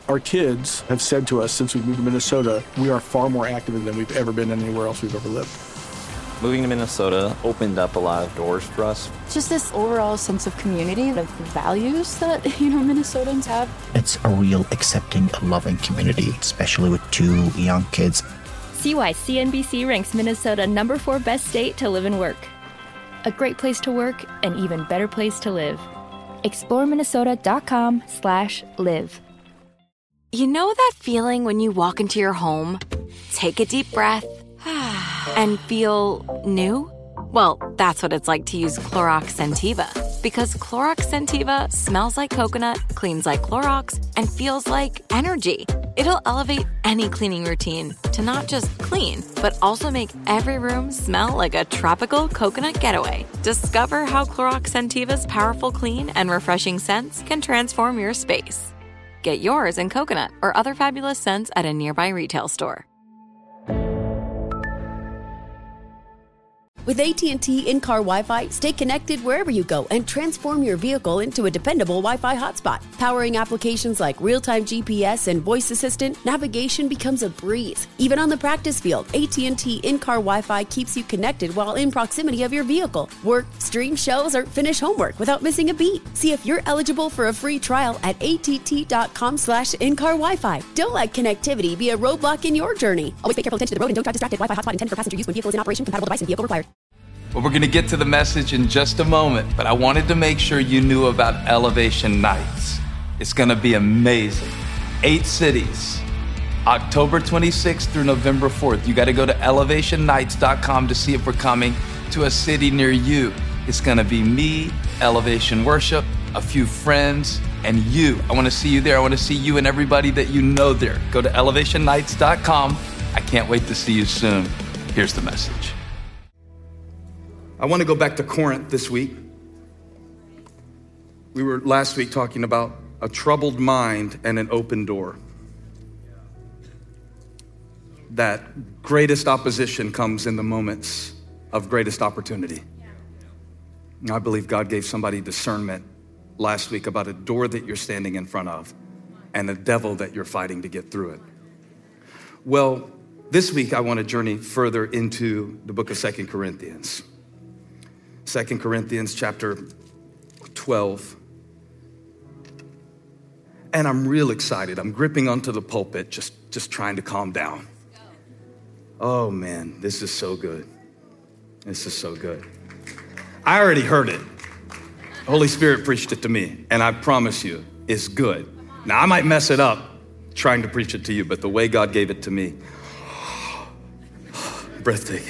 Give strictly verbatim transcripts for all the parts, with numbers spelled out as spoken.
Our kids have said to us since we moved to Minnesota, we are far more active than we've ever been anywhere else we've ever lived. Moving to Minnesota opened up a lot of doors for us. Just this overall sense of community, of the values that, you know, Minnesotans have. It's a real accepting, loving community, especially with two young kids. See why C N B C ranks Minnesota number four best state to live and work. A great place to work, an even better place to live. explore minnesota dot com slash live. You know that feeling when you walk into your home, take a deep breath, and feel new? Well, that's what it's like to use Clorox Scentiva. Because Clorox Scentiva smells like coconut, cleans like Clorox, and feels like energy. It'll elevate any cleaning routine to not just clean, but also make every room smell like a tropical coconut getaway. Discover how Clorox Scentiva's powerful clean and refreshing scents can transform your space. Get yours in coconut or other fabulous scents at a nearby retail store. With A T and T in-car Wi-Fi, stay connected wherever you go and transform your vehicle into a dependable Wi-Fi hotspot. Powering applications like real-time G P S and voice assistant, navigation becomes a breeze. Even on the practice field, A T and T in-car Wi-Fi keeps you connected while in proximity of your vehicle. Work, stream shows, or finish homework without missing a beat. See if you're eligible for a free trial at att.com slash in-car Wi-Fi. Don't let connectivity be a roadblock in your journey. Always pay careful attention to the road and don't drive distracted. Wi-Fi hotspot intended for passenger use when vehicle is in operation. Compatible device and vehicle required. Well, we're going to get to the message in just a moment, but I wanted to make sure you knew about Elevation Nights. It's going to be amazing. Eight cities, October twenty-sixth through November fourth. You got to go to elevation nights dot com to see if we're coming to a city near you. It's going to be me, Elevation Worship, a few friends, and you. I want to see you there. I want to see you and everybody that you know there. Go to elevation nights dot com. I can't wait to see you soon. Here's the message. I want to go back to Corinth this week. We were last week talking about a troubled mind and an open door. That greatest opposition comes in the moments of greatest opportunity. And I believe God gave somebody discernment last week about a door that you're standing in front of and a devil that you're fighting to get through it. Well, this week I want to journey further into the book of Second Corinthians. Second Corinthians chapter twelve. And I'm real excited. I'm gripping onto the pulpit, just, just trying to calm down. Oh man, this is so good. This is so good. I already heard it. The Holy Spirit preached it to me, and I promise you, it's good. Now, I might mess it up trying to preach it to you, but the way God gave it to me, breathtaking.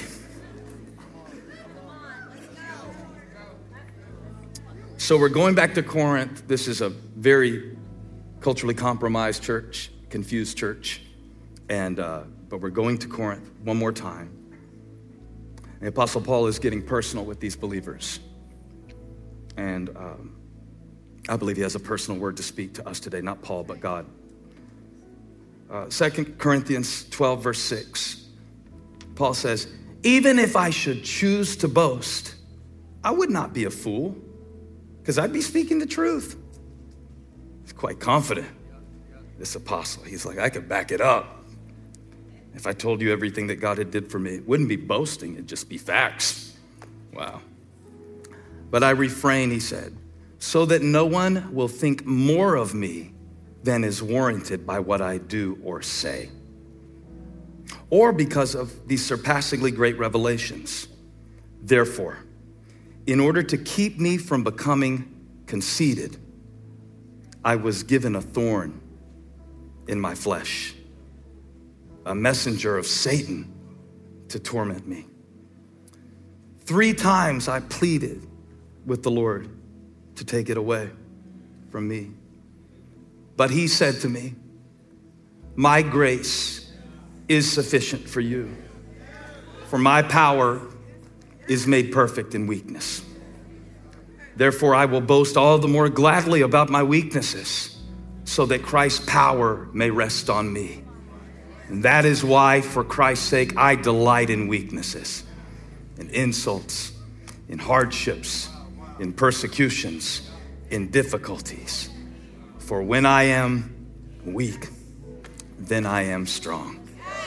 So we're going back to Corinth. This is a very culturally compromised church, confused church, and uh, but we're going to Corinth one more time. The Apostle Paul is getting personal with these believers, and um, I believe he has a personal word to speak to us today, not Paul, but God. Uh, Second Corinthians twelve, verse six, Paul says, even if I should choose to boast, I would not be a fool, because I'd be speaking the truth. He's quite confident, this apostle. He's like, I could back it up. If I told you everything that God had did for me, it wouldn't be boasting, it'd just be facts. Wow. But I refrain, he said, so that no one will think more of me than is warranted by what I do or say, or because of these surpassingly great revelations. Therefore, in order to keep me from becoming conceited, I was given a thorn in my flesh, a messenger of Satan to torment me. Three times I pleaded with the Lord to take it away from me. But he said to me, my grace is sufficient for you, for my power is made perfect in weakness. Therefore, I will boast all the more gladly about my weaknesses, so that Christ's power may rest on me. And that is why, for Christ's sake, I delight in weaknesses, in insults, in hardships, in persecutions, in difficulties. For when I am weak, then I am strong.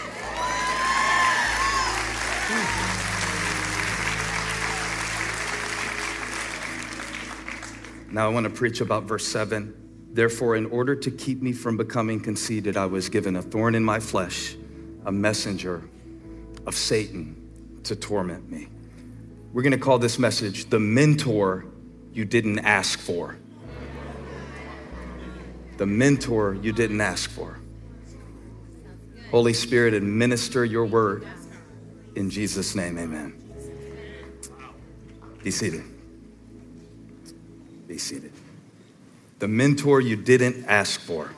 Now I want to preach about verse seven. Therefore, in order to keep me from becoming conceited, I was given a thorn in my flesh, a messenger of Satan to torment me. We're going to call this message, the mentor you didn't ask for. The mentor you didn't ask for. Holy Spirit, administer your word. In Jesus' name, amen. Be seated. Be seated. The mentor you didn't ask for.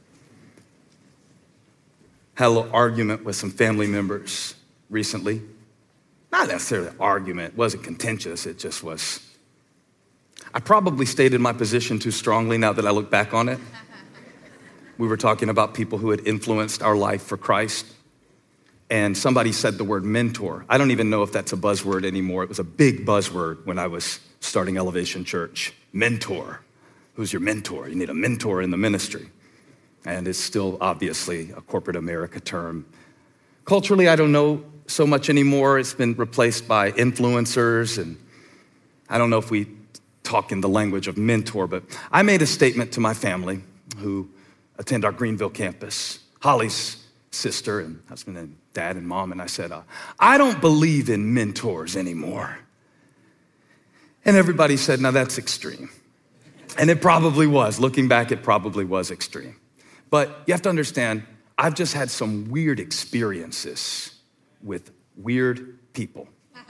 Had a little argument with some family members recently. Not necessarily an argument, it wasn't contentious, it just was. I probably stated my position too strongly now that I look back on it. We were talking about people who had influenced our life for Christ. And somebody said the word mentor. I don't even know if that's a buzzword anymore. It was a big buzzword when I was starting Elevation Church. Mentor. Who's your mentor? You need a mentor in the ministry. And it's still obviously a corporate America term. Culturally, I don't know so much anymore. It's been replaced by influencers. And I don't know if we talk in the language of mentor, but I made a statement to my family who attend our Greenville campus, Holly's sister and husband and dad and mom, and I said, uh, I don't believe in mentors anymore. And everybody said, now that's extreme. And it probably was. Looking back, it probably was extreme. But you have to understand, I've just had some weird experiences with weird people.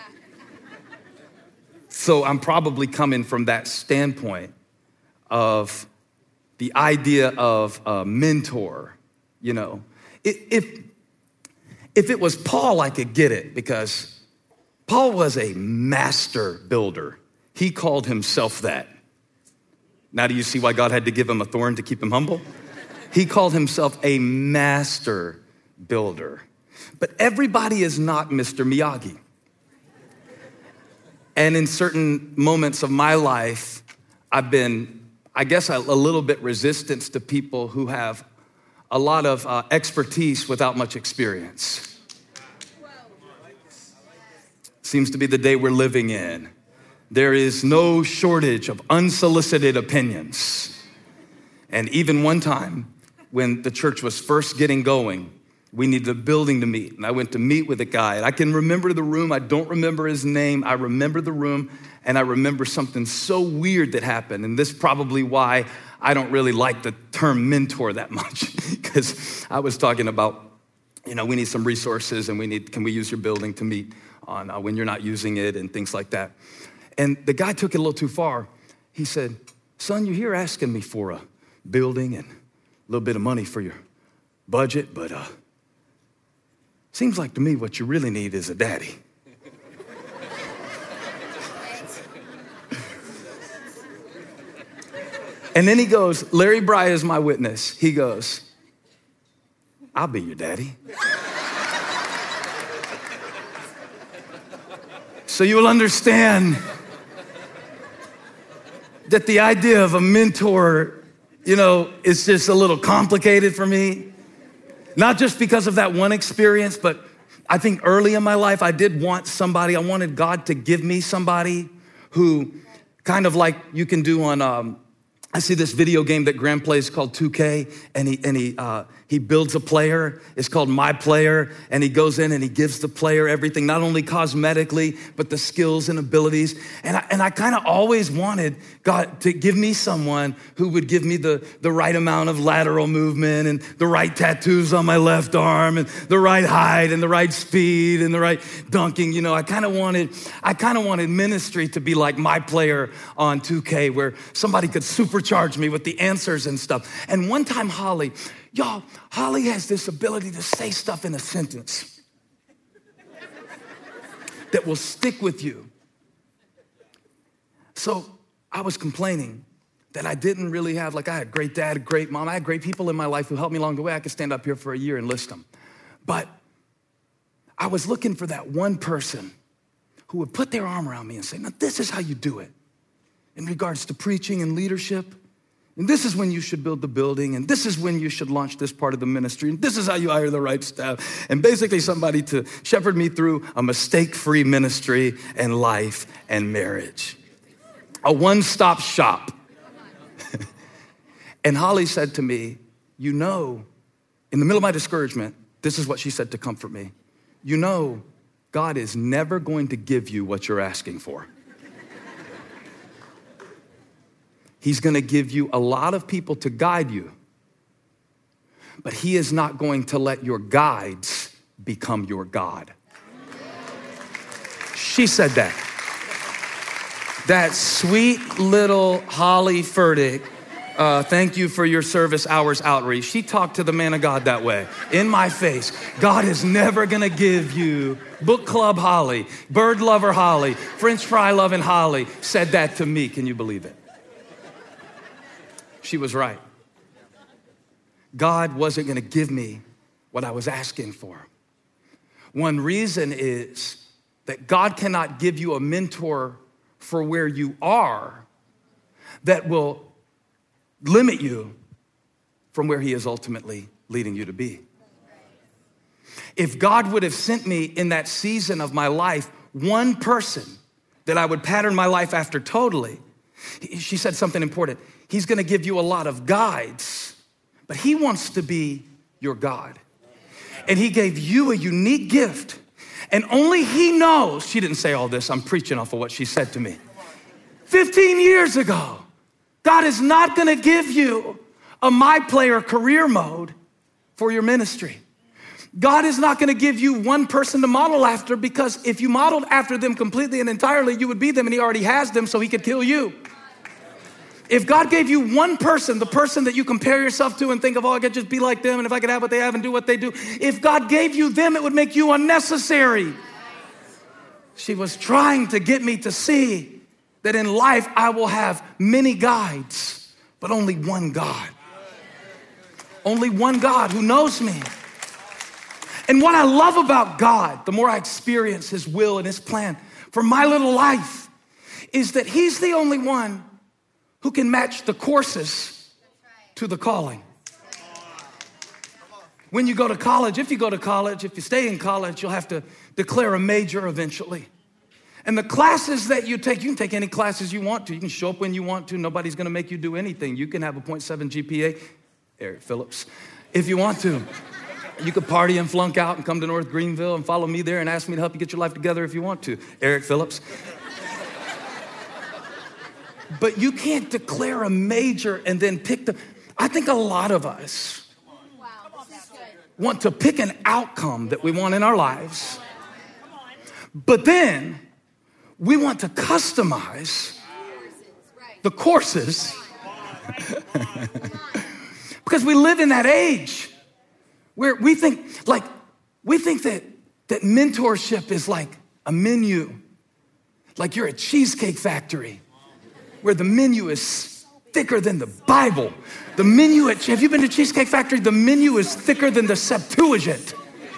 So I'm probably coming from that standpoint of the idea of a mentor, you know. If, if it was Paul, I could get it because Paul was a master builder. He called himself that. Now do you see why God had to give him a thorn to keep him humble? He called himself a master builder. But everybody is not Mister Miyagi. And in certain moments of my life, I've been, I guess, a, a little bit resistant to people who have a lot of uh, expertise without much experience. Seems to be the day we're living in. There is no shortage of unsolicited opinions. And even one time when the church was first getting going, we needed a building to meet. And I went to meet with a guy. And I can remember the room. I don't remember his name. I remember the room. And I remember something so weird that happened. And this is probably why I don't really like the term mentor that much. Because I was talking about, you know, we need some resources. And we need, can we use your building to meet on uh, when you're not using it and things like that. And the guy took it a little too far. He said, son, you're here asking me for a building and a little bit of money for your budget, but uh, seems like to me what you really need is a daddy. And then he goes, Larry Bry is my witness. He goes, I'll be your daddy. So you will understand that the idea of a mentor, you know, is just a little complicated for me. Not just because of that one experience, but I think early in my life, I did want somebody, I wanted God to give me somebody who kind of like you can do on, um, I see this video game that Graham plays called two K, and he and he uh, he builds a player. It's called My Player, and he goes in and he gives the player everything, not only cosmetically, but the skills and abilities. And I, and I kind of always wanted God to give me someone who would give me the, the right amount of lateral movement and the right tattoos on my left arm and the right height and the right speed and the right dunking. You know, I kind of wanted, I kind of wanted ministry to be like My Player on two K, where somebody could supercharge me with the answers and stuff. And one time, Holly, y'all, Holly has this ability to say stuff in a sentence that will stick with you. So I was complaining that I didn't really have, like I had a great dad, a great mom. I had great people in my life who helped me along the way. I could stand up here for a year and list them. But I was looking for that one person who would put their arm around me and say, now this is how you do it in regards to preaching and leadership, And this is when you should build the building, and this is when you should launch this part of the ministry, and this is how you hire the right staff. And basically somebody to shepherd me through a mistake-free ministry and life and marriage. A one-stop shop. And Holly said to me, you know, in the middle of my discouragement, this is what she said to comfort me. You know, God is never going to give you what you're asking for. He's gonna give you a lot of people to guide you, but he is not going to let your guides become your God. She said that. That sweet little Holly Furtick, uh, thank you for your service hours outreach. She talked to the man of God that way, in my face. God is never gonna give you book club Holly, bird lover Holly, French fry loving Holly said that to me. Can you believe it? She was right. God wasn't gonna give me what I was asking for. One reason is that God cannot give you a mentor for where you are that will limit you from where he is ultimately leading you to be. If God would have sent me in that season of my life one person that I would pattern my life after totally, she said something important. He's gonna give you a lot of guides, but he wants to be your God. And he gave you a unique gift, and only he knows. She didn't say all this, I'm preaching off of what she said to me. fifteen years ago, God is not gonna give you a my player career mode for your ministry. God is not gonna give you one person to model after, because if you modeled after them completely and entirely, you would be them, and he already has them, so he could kill you. If God gave you one person, the person that you compare yourself to and think of, oh, I could just be like them, and if I could have what they have and do what they do, if God gave you them, it would make you unnecessary. She was trying to get me to see that in life I will have many guides, but only one God. Only one God who knows me. And what I love about God, the more I experience his will and his plan for my little life, is that he's the only one who can match the courses to the calling. When you go to college, if you go to college, if you stay in college, you'll have to declare a major eventually. And the classes that you take, you can take any classes you want to. You can show up when you want to. Nobody's gonna make you do anything. You can have a point seven G P A, Eric Phillips, if you want to. You could party and flunk out and come to North Greenville and follow me there and ask me to help you get your life together if you want to, Eric Phillips. But you can't declare a major and then pick the, I think a lot of us want to pick an outcome that we want in our lives, but then we want to customize the courses because we live in that age where we think like, we think that, that mentorship is like a menu, like you're a Cheesecake Factory, where the menu is thicker than the Bible. The menu at, have you been to Cheesecake Factory? The menu is thicker than the Septuagint.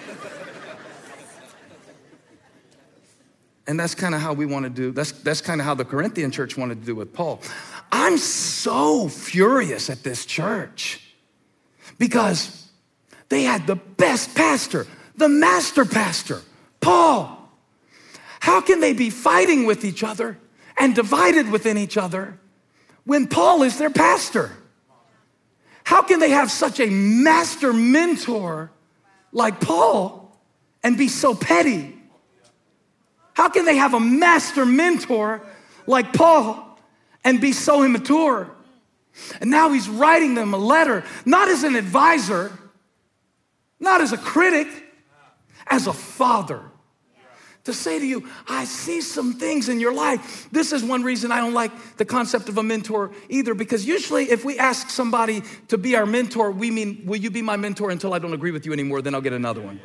And that's kind of how we want to do, that's, that's kind of how the Corinthian church wanted to do with Paul. I'm so furious at this church because they had the best pastor, the master pastor, Paul. How can they be fighting with each other and divided within each other when Paul is their pastor? How can they have such a master mentor like Paul and be so petty? How can they have a master mentor like Paul and be so immature? And now he's writing them a letter, not as an advisor, not as a critic, as a father. To say to you, I see some things in your life. This is one reason I don't like the concept of a mentor either, because usually if we ask somebody to be our mentor, we mean, will you be my mentor until I don't agree with you anymore, then I'll get another one.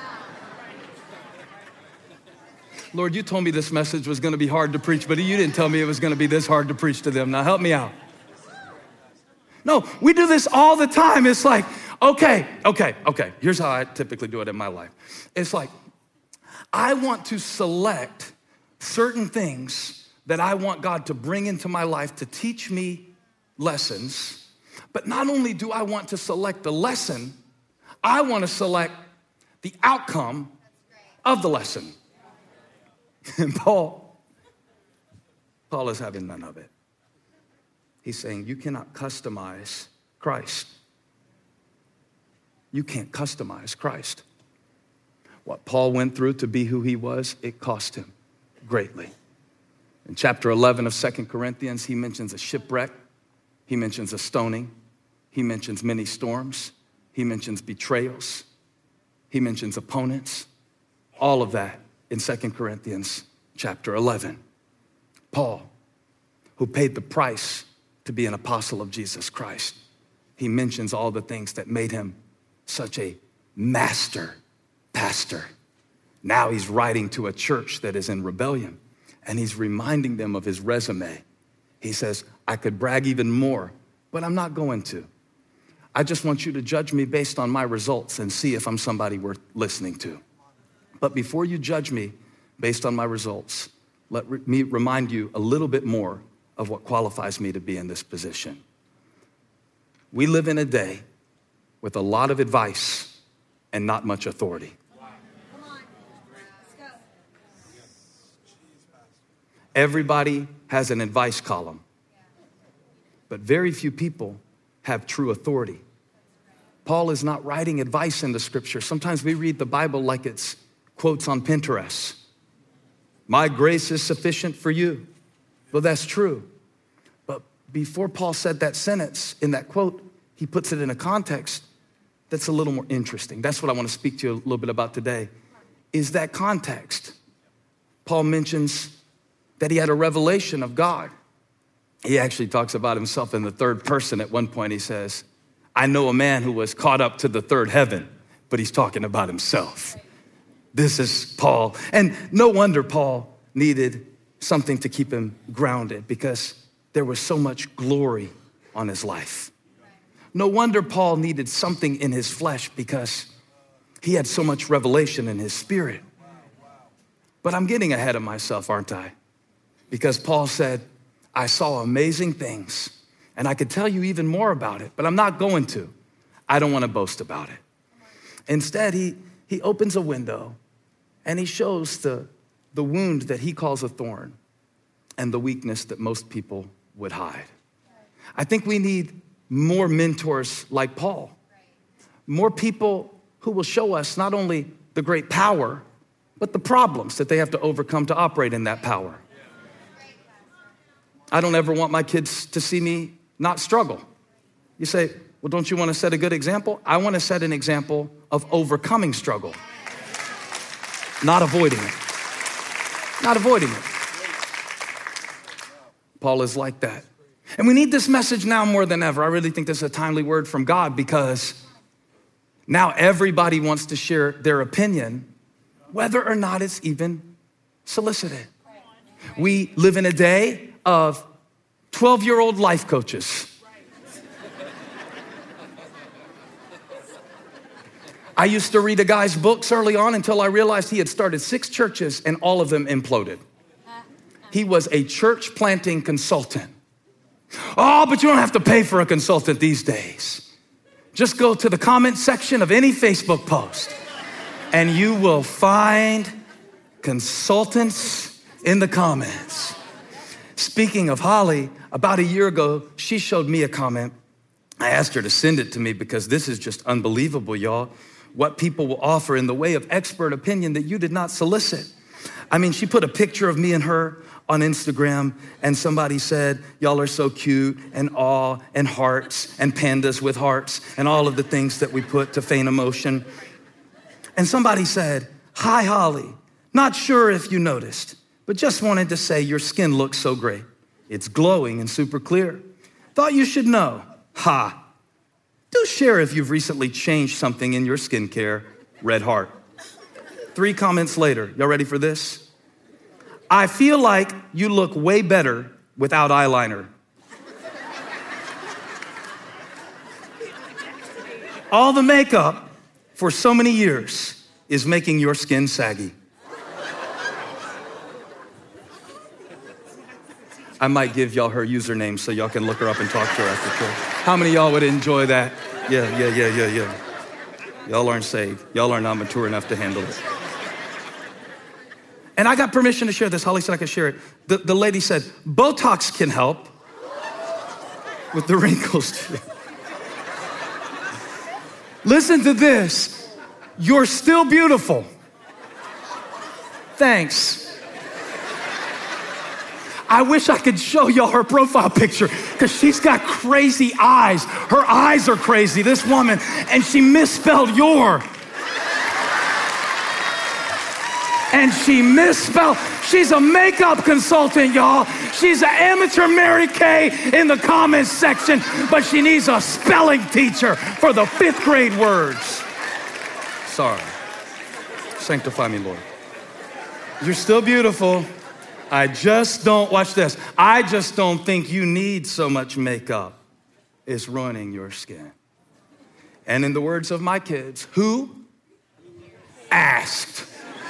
Lord, you told me this message was gonna be hard to preach, but you didn't tell me it was gonna be this hard to preach to them. Now help me out. No, we do this all the time. It's like, okay, okay, okay. Here's how I typically do it in my life. It's like, I want to select certain things that I want God to bring into my life to teach me lessons But not only do I want to select the lesson, I want to select the outcome of the lesson. And Paul, Paul is having none of it. He's saying you cannot customize Christ. You can't customize Christ. What Paul went through to be who he was, it cost him greatly. In chapter eleven of Second Corinthians, he mentions a shipwreck. He mentions a stoning. He mentions many storms. He mentions betrayals. He mentions opponents. All of that in Second Corinthians chapter eleven. Paul, who paid the price to be an apostle of Jesus Christ, he mentions all the things that made him such a master pastor. Now he's writing to a church that is in rebellion, and he's reminding them of his resume. He says, I could brag even more, but I'm not going to. I just want you to judge me based on my results and see if I'm somebody worth listening to. But before you judge me based on my results, let me remind you a little bit more of what qualifies me to be in this position. We live in a day with a lot of advice and not much authority. Everybody has an advice column, but very few people have true authority. Paul is not writing advice in the scripture. Sometimes we read the Bible like it's quotes on Pinterest. My grace is sufficient for you. Well, that's true. But before Paul said that sentence in that quote, he puts it in a context that's a little more interesting. That's what I want to speak to you a little bit about today, is that context. Paul mentions that he had a revelation of God. He actually talks about himself in the third person. At one point he says, I know a man who was caught up to the third heaven, but he's talking about himself. This is Paul. And no wonder Paul needed something to keep him grounded, because there was so much glory on his life. No wonder Paul needed something in his flesh, because he had so much revelation in his spirit. But I'm getting ahead of myself, aren't I? Because Paul said, I saw amazing things, and I could tell you even more about it, but I'm not going to. I don't want to boast about it. Instead, he, he opens a window, and he shows the, the wound that he calls a thorn and the weakness that most people would hide. I think we need more mentors like Paul, more people who will show us not only the great power, but the problems that they have to overcome to operate in that power. I don't ever want my kids to see me not struggle. You say, well, don't you want to set a good example? I want to set an example of overcoming struggle, not avoiding it. Not avoiding it. Paul is like that. And we need this message now more than ever. I really think this is a timely word from God, because now everybody wants to share their opinion, whether or not it's even solicited. We live in a day of twelve-year-old life coaches. I used to read a guy's books early on until I realized he had started six churches and all of them imploded. He was a church planting consultant. Oh, but you don't have to pay for a consultant these days. Just go to the comment section of any Facebook post and you will find consultants in the comments. Speaking of Holly, about a year ago, she showed me a comment. I asked her to send it to me because this is just unbelievable, y'all. What people will offer in the way of expert opinion that you did not solicit. I mean, she put a picture of me and her on Instagram, and somebody said, y'all are so cute, and awe, and hearts, and pandas with hearts, and all of the things that we put to feign emotion. And somebody said, hi, Holly. Not sure if you noticed, but just wanted to say your skin looks so great. It's glowing and super clear. Thought you should know. Ha. Do share if you've recently changed something in your skincare. Red heart. Three comments later. Y'all ready for this? I feel like you look way better without eyeliner. All the makeup for so many years is making your skin saggy. I might give y'all her username so y'all can look her up and talk to her after church. How many of y'all would enjoy that? Yeah, yeah, yeah, yeah, yeah. Y'all aren't saved. Y'all are not mature enough to handle it. And I got permission to share this. Holly said I could share it. The, the lady said, Botox can help with the wrinkles. Listen to this. You're still beautiful. Thanks. I wish I could show y'all her profile picture because she's got crazy eyes. Her eyes are crazy, this woman, and she misspelled your. And she misspelled. She's a makeup consultant, y'all. She's an amateur Mary Kay in the comments section, but she needs a spelling teacher for the fifth grade words. Sorry. Sanctify me, Lord. You're still beautiful. I just don't, watch this, I just don't think you need so much makeup. It's ruining your skin. And in the words of my kids, who asked?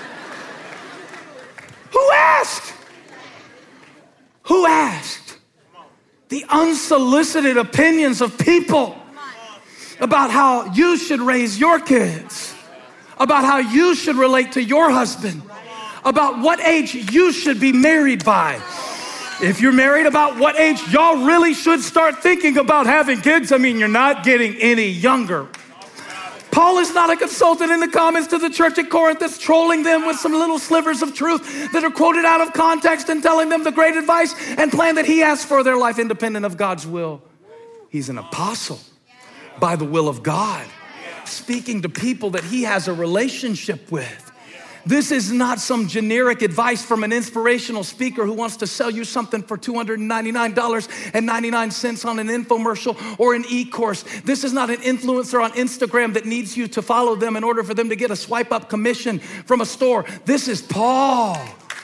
Who asked? Who asked? The unsolicited opinions of people about how you should raise your kids, about how you should relate to your husband, about what age you should be married by. If you're married, about what age y'all really should start thinking about having kids. I mean, you're not getting any younger. Paul is not a consultant in the comments to the church at Corinth that's trolling them with some little slivers of truth that are quoted out of context and telling them the great advice and plan that he has for their life independent of God's will. He's an apostle by the will of God, speaking to people that he has a relationship with. This is not some generic advice from an inspirational speaker who wants to sell you something for two hundred ninety-nine dollars and ninety-nine cents on an infomercial or an e-course. This is not an influencer on Instagram that needs you to follow them in order for them to get a swipe up commission from a store. This is Paul.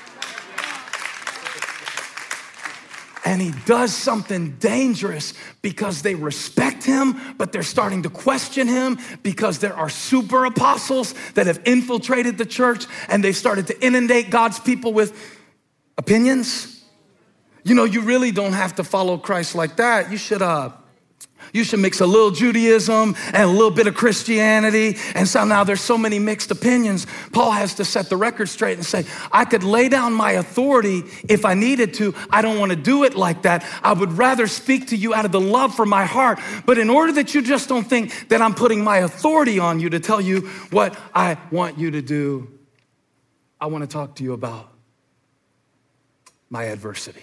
And he does something dangerous because they respect him, but they're starting to question him because there are super apostles that have infiltrated the church and they've started to inundate God's people with opinions. You know, you really don't have to follow Christ like that. You should, uh, you should mix a little Judaism and a little bit of Christianity. And so now there's so many mixed opinions. Paul has to set the record straight and say, I could lay down my authority if I needed to. I don't want to do it like that. I would rather speak to you out of the love for my heart. But in order that you just don't think that I'm putting my authority on you to tell you what I want you to do, I want to talk to you about my adversity.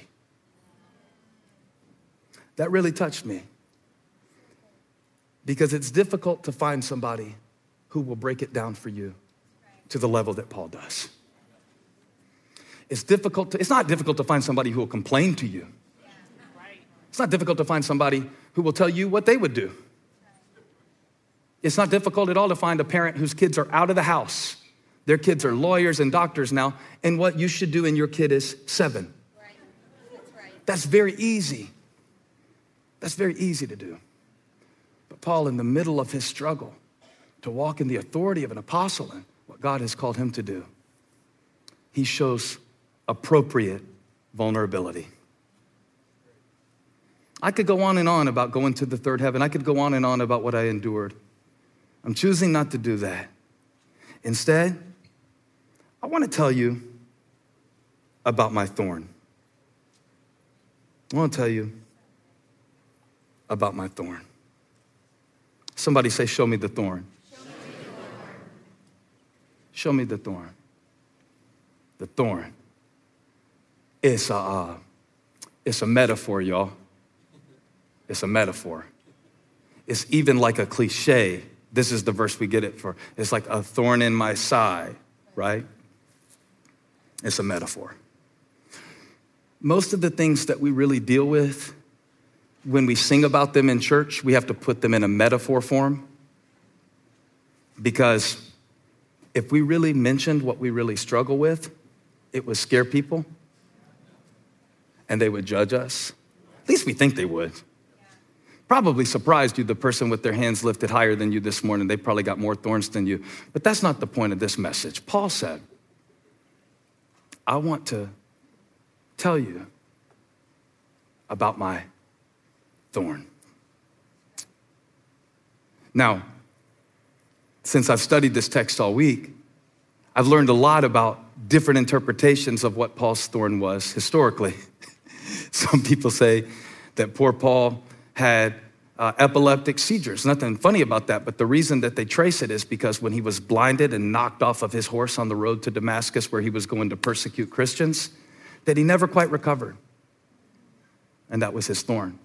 That really touched me. Because it's difficult to find somebody who will break it down for you to the level that Paul does. It's difficult to, it's not difficult to find somebody who will complain to you. It's not difficult to find somebody who will tell you what they would do. It's not difficult at all to find a parent whose kids are out of the house. Their kids are lawyers and doctors now, and what you should do in your kid is seven. That's very easy. That's very easy to do. But Paul, in the middle of his struggle to walk in the authority of an apostle and what God has called him to do, he shows appropriate vulnerability. I could go on and on about going to the third heaven. I could go on and on about what I endured. I'm choosing not to do that. Instead, I want to tell you about my thorn. I want to tell you about my thorn. Somebody say, show me the thorn. Show me the thorn. The thorn. It's a, uh, it's a metaphor, y'all. It's a metaphor. It's even like a cliche. This is the verse we get it for. It's like a thorn in my side, right? It's a metaphor. Most of the things that we really deal with, when we sing about them in church, we have to put them in a metaphor form. Because if we really mentioned what we really struggle with, it would scare people and they would judge us. At least we think they would. Probably surprised you, the person with their hands lifted higher than you this morning. They probably got more thorns than you. But that's not the point of this message. Paul said, I want to tell you about my thorn. Now, since I've studied this text all week, I've learned a lot about different interpretations of what Paul's thorn was historically. Some people say that poor Paul had uh, epileptic seizures. Nothing funny about that, but the reason that they trace it is because when he was blinded and knocked off of his horse on the road to Damascus where he was going to persecute Christians, that he never quite recovered. And that was his thorn.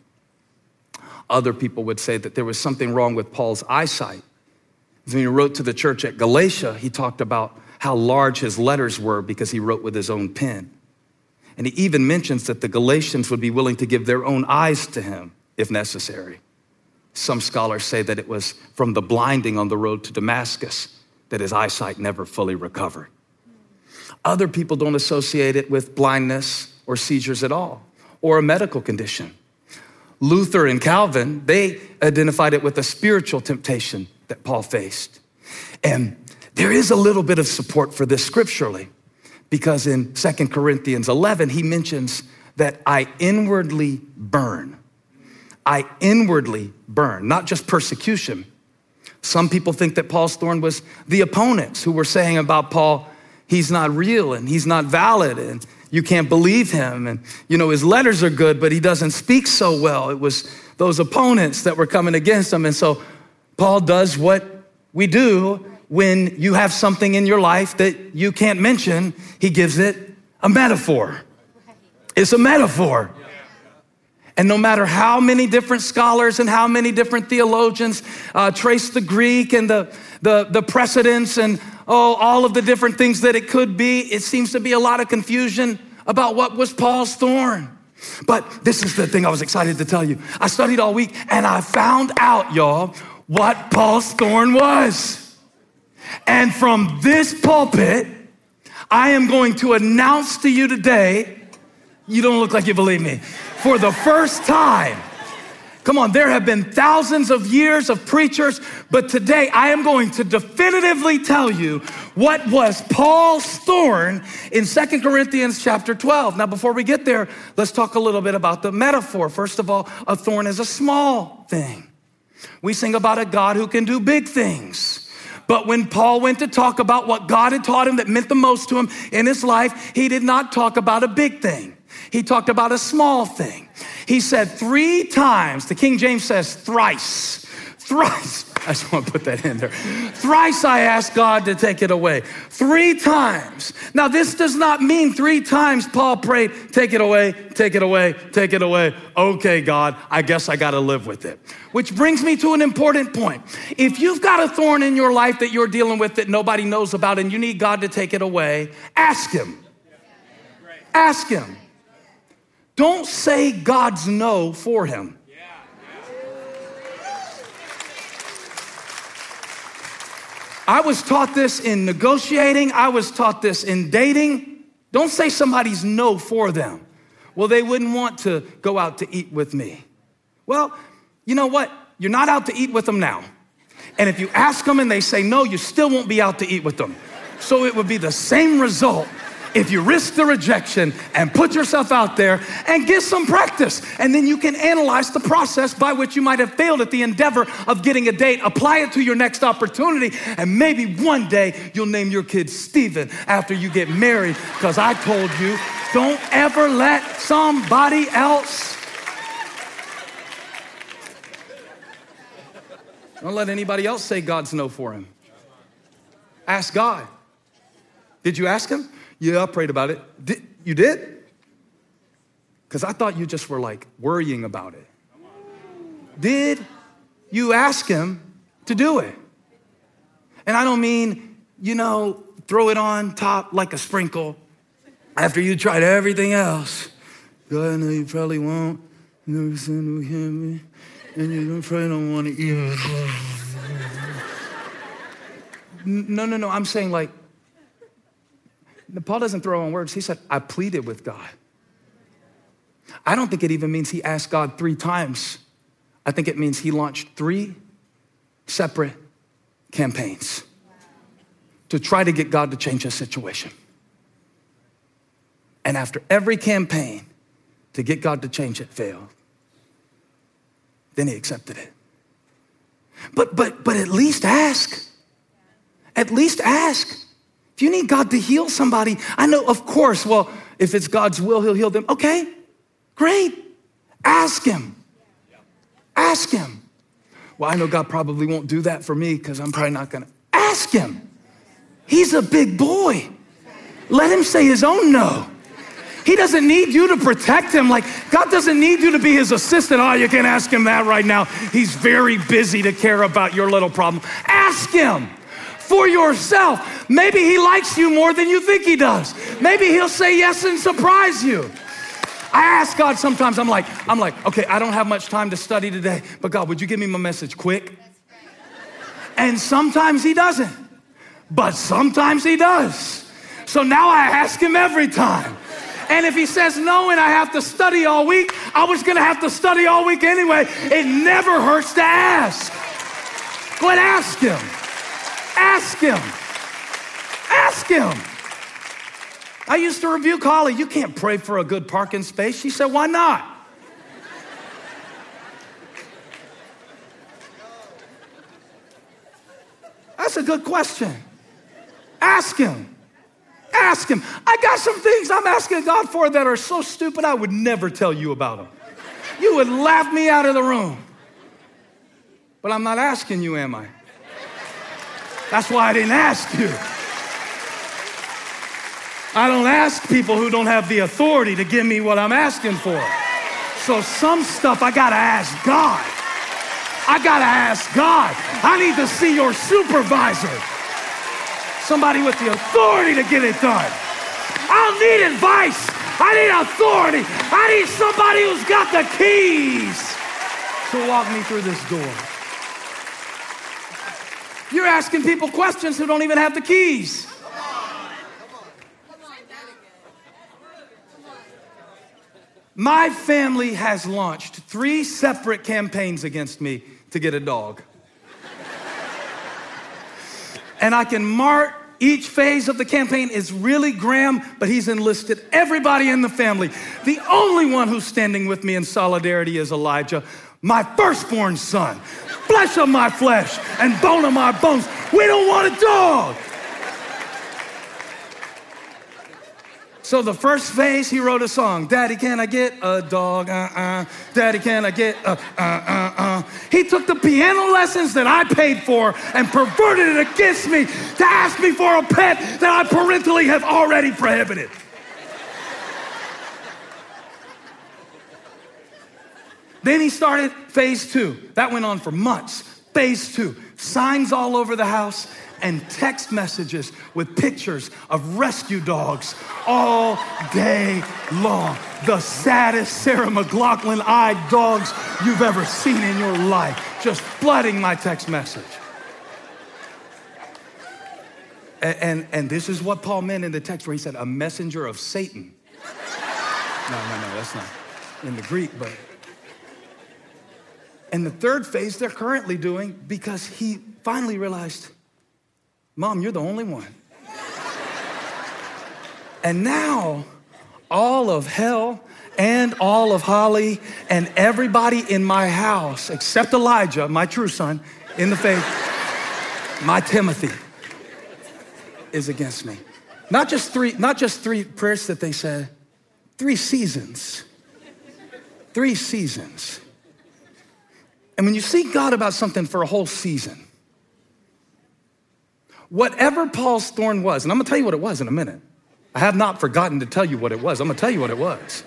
Other people would say that there was something wrong with Paul's eyesight. When he wrote to the church at Galatia, he talked about how large his letters were because he wrote with his own pen. And he even mentions that the Galatians would be willing to give their own eyes to him if necessary. Some scholars say that it was from the blinding on the road to Damascus that his eyesight never fully recovered. Other people don't associate it with blindness or seizures at all, or a medical condition. Luther and Calvin, they identified it with a spiritual temptation that Paul faced. And there is a little bit of support for this scripturally, because in Second Corinthians eleven, he mentions that I inwardly burn. I inwardly burn, not just persecution. Some people think that Paul's thorn was the opponents who were saying about Paul, he's not real and he's not valid and you can't believe him. And, you know, his letters are good, but he doesn't speak so well. It was those opponents that were coming against him. And so Paul does what we do when you have something in your life that you can't mention. He gives it a metaphor. It's a metaphor. And no matter how many different scholars and how many different theologians uh, trace the Greek and the, the, the precedents and oh, all of the different things that it could be, it seems to be a lot of confusion about what was Paul's thorn. But this is the thing I was excited to tell you. I studied all week and I found out, y'all, what Paul's thorn was. And from this pulpit, I am going to announce to you today, you don't look like you believe me, for the first time. Come on, there have been thousands of years of preachers, but today I am going to definitively tell you what was Paul's thorn in Second Corinthians chapter twelve. Now, before we get there, let's talk a little bit about the metaphor. First of all, a thorn is a small thing. We sing about a God who can do big things. But when Paul went to talk about what God had taught him that meant the most to him in his life, he did not talk about a big thing. He talked about a small thing. He said three times, the King James says thrice, thrice. I just want to put that in there. Thrice I asked God to take it away. Three times. Now this does not mean three times Paul prayed, take it away, take it away, take it away. Okay, God, I guess I got to live with it. Which brings me to an important point. If you've got a thorn in your life that you're dealing with that nobody knows about and you need God to take it away, ask him. Ask him. Don't say God's no for him. I was taught this in negotiating. I was taught this in dating. Don't say somebody's no for them. Well, they wouldn't want to go out to eat with me. Well, you know what? You're not out to eat with them now. And if you ask them and they say no, you still won't be out to eat with them. So it would be the same result if you risk the rejection and put yourself out there and get some practice. And then you can analyze the process by which you might have failed at the endeavor of getting a date, apply it to your next opportunity, and maybe one day you'll name your kid Stephen after you get married, because I told you, don't ever let somebody else. Don't let anybody else say God's no for him. Ask God. Did you ask him? Yeah, I prayed about it. Did, you did? Because I thought you just were like worrying about it. Did you ask him to do it? And I don't mean, you know, throw it on top like a sprinkle after you tried everything else. God, I know you probably won't. You never said no hear me. And you probably don't want to eat. No, no, no. I'm saying like, Paul doesn't throw on words. He said, I pleaded with God. I don't think it even means he asked God three times. I think it means he launched three separate campaigns to try to get God to change his situation. And after every campaign to get God to change it failed, then he accepted it. But, but, but at least ask. At least ask. If you need God to heal somebody, I know, of course, well, if it's God's will, he'll heal them. Okay, great. Ask him. Ask him. Well, I know God probably won't do that for me because I'm probably not gonna. Ask him. He's a big boy. Let him say his own no. He doesn't need you to protect him. Like, God doesn't need you to be his assistant. Oh, you can't ask him that right now. He's very busy to care about your little problem. Ask him for yourself. Maybe he likes you more than you think he does. Maybe he'll say yes and surprise you. I ask God sometimes, I'm like, I'm like, okay, I don't have much time to study today, but God, would you give me my message quick? And sometimes he doesn't, but sometimes he does. So now I ask him every time. And if he says no and I have to study all week, I was gonna have to study all week anyway. It never hurts to ask. Go ahead, ask him. Ask him. Ask him. I used to rebuke Holly. You can't pray for a good parking space. She said, why not? That's a good question. Ask him. Ask him. I got some things I'm asking God for that are so stupid I would never tell you about them. You would laugh me out of the room. But I'm not asking you, am I? That's why I didn't ask you. I don't ask people who don't have the authority to give me what I'm asking for. So some stuff I gotta ask God. I gotta ask God. I need to see your supervisor. Somebody with the authority to get it done. I don't need advice. I need authority. I need somebody who's got the keys to walk me through this door. You're asking people questions who don't even have the keys. My family has launched three separate campaigns against me to get a dog. And I can mark each phase of the campaign is really Graham, but he's enlisted everybody in the family. The only one who's standing with me in solidarity is Elijah, my firstborn son, flesh of my flesh and bone of my bones. We don't want a dog. So the first phase, he wrote a song. Daddy, can I get a dog? Uh-uh. Daddy, can I get a uh-uh-uh? He took the piano lessons that I paid for and perverted it against me to ask me for a pet that I parentally have already prohibited. Then he started phase two. That went on for months. Phase two, signs all over the house and text messages with pictures of rescue dogs all day long. The saddest Sarah McLachlan-eyed dogs you've ever seen in your life, just flooding my text message. And, and, and this is what Paul meant in the text where he said, a messenger of Satan. No, no, no, that's not in the Greek, but. And the third phase they're currently doing because he finally realized, Mom, you're the only one. And now all of hell and all of Holly and everybody in my house, except Elijah, my true son, in the faith, my Timothy, is against me. Not just three, not just three prayers that they said, three seasons. Three seasons. And when you seek God about something for a whole season, whatever Paul's thorn was, and I'm gonna tell you what it was in a minute. I have not forgotten to tell you what it was. I'm gonna tell you what it was.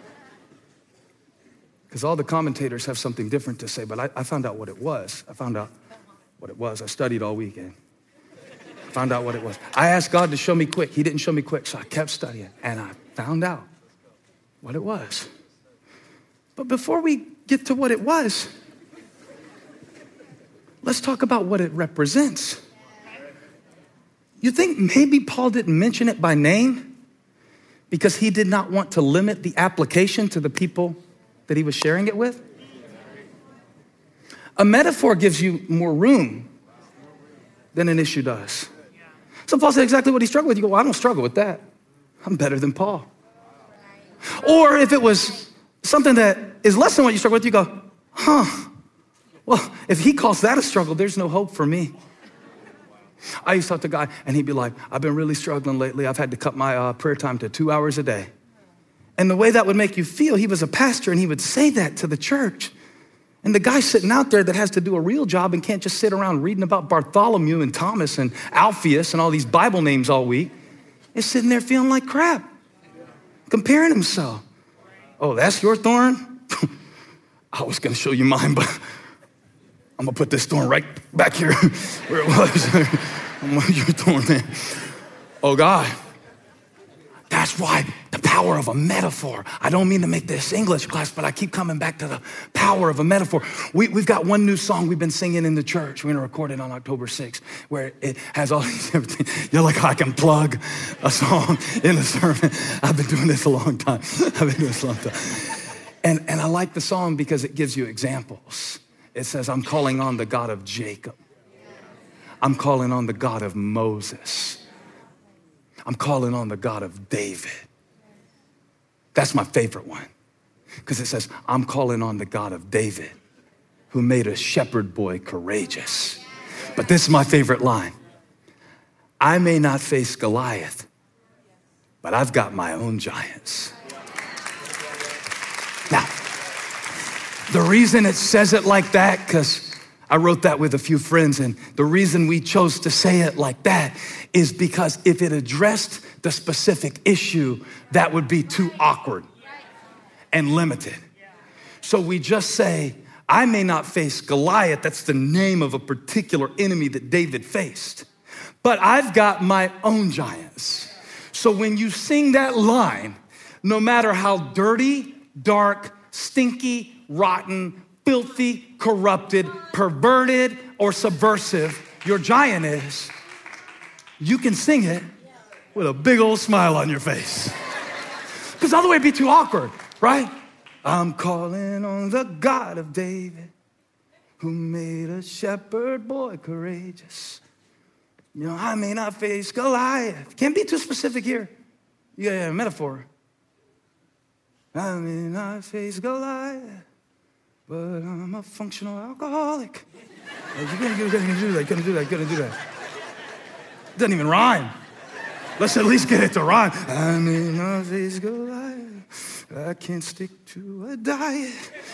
Because all the commentators have something different to say, but I, I found out what it was. I found out what it was. I studied all weekend. I found out what it was. I asked God to show me quick. He didn't show me quick, so I kept studying, and I found out what it was. But before we get to what it was, let's talk about what it represents. You think maybe Paul didn't mention it by name because he did not want to limit the application to the people that he was sharing it with? A metaphor gives you more room than an issue does. So Paul said exactly what he struggled with. You go, well, I don't struggle with that. I'm better than Paul. Or if it was something that is less than what you struggle with, you go, huh, Well, if he calls that a struggle, there's no hope for me. I used to talk to a guy, and he'd be like, I've been really struggling lately. I've had to cut my uh, prayer time to two hours a day. And the way that would make you feel, he was a pastor, and he would say that to the church. And the guy sitting out there that has to do a real job and can't just sit around reading about Bartholomew and Thomas and Alphaeus and all these Bible names all week is sitting there feeling like crap, comparing himself. Oh, that's your thorn? I was going to show you mine, but I'm going to put this thorn right back here where it was. I'm going to your thorn, man. Oh, God. That's why the power of a metaphor. I don't mean to make this English class, but I keep coming back to the power of a metaphor. We, we've got one new song we've been singing in the church. We're going to record it on October sixth, where it has all these everything. You're like, I can plug a song in a sermon. I've been doing this a long time. I've been doing this a long time. And, and I like the song because it gives you examples. It says, I'm calling on the God of Jacob. I'm calling on the God of Moses. I'm calling on the God of David. That's my favorite one. Because it says, I'm calling on the God of David, who made a shepherd boy courageous. But this is my favorite line. I may not face Goliath, but I've got my own giants. Now, the reason it says it like that, because I wrote that with a few friends, and the reason we chose to say it like that is because if it addressed the specific issue, that would be too awkward and limited. So we just say, I may not face Goliath, that's the name of a particular enemy that David faced, but I've got my own giants. So when you sing that line, no matter how dirty, dark, stinky, rotten, filthy, corrupted, perverted, or subversive your giant is, you can sing it with a big old smile on your face. Because otherwise it'd be too awkward, right? I'm calling on the God of David, who made a shepherd boy courageous. You know, I may not face Goliath. Can't be too specific here. You got a metaphor. I may not face Goliath, but I'm a functional alcoholic. You're gonna, you're gonna do that, you're gonna do that, you're gonna do that. It doesn't even rhyme. Let's at least get it to rhyme. I may not face Goliath, I can't stick to a diet.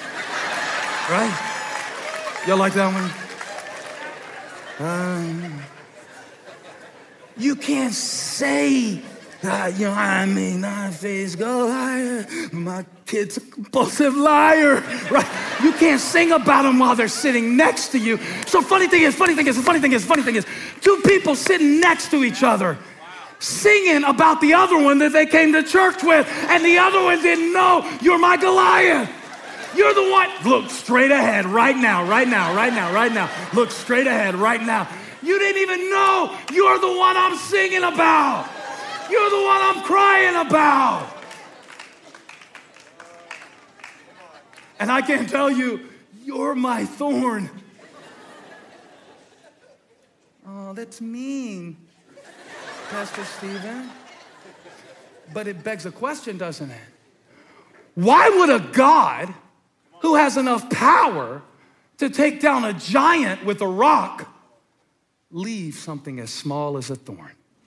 Right? Y'all like that one? Um, you can't say that, you know, I may not face Goliath, my kid's a compulsive liar, right? You can't sing about them while they're sitting next to you. So funny thing is, funny thing is, funny thing is, funny thing is, two people sitting next to each other, singing about the other one that they came to church with, and the other one didn't know, you're my Goliath. You're the one, look straight ahead right now, right now, right now, right now. Look straight ahead right now. You didn't even know you're the one I'm singing about. You're the one I'm crying about. And I can tell you, you're my thorn. Oh, that's mean, Pastor Stephen. But it begs a question, doesn't it? Why would a God who has enough power to take down a giant with a rock leave something as small as a thorn?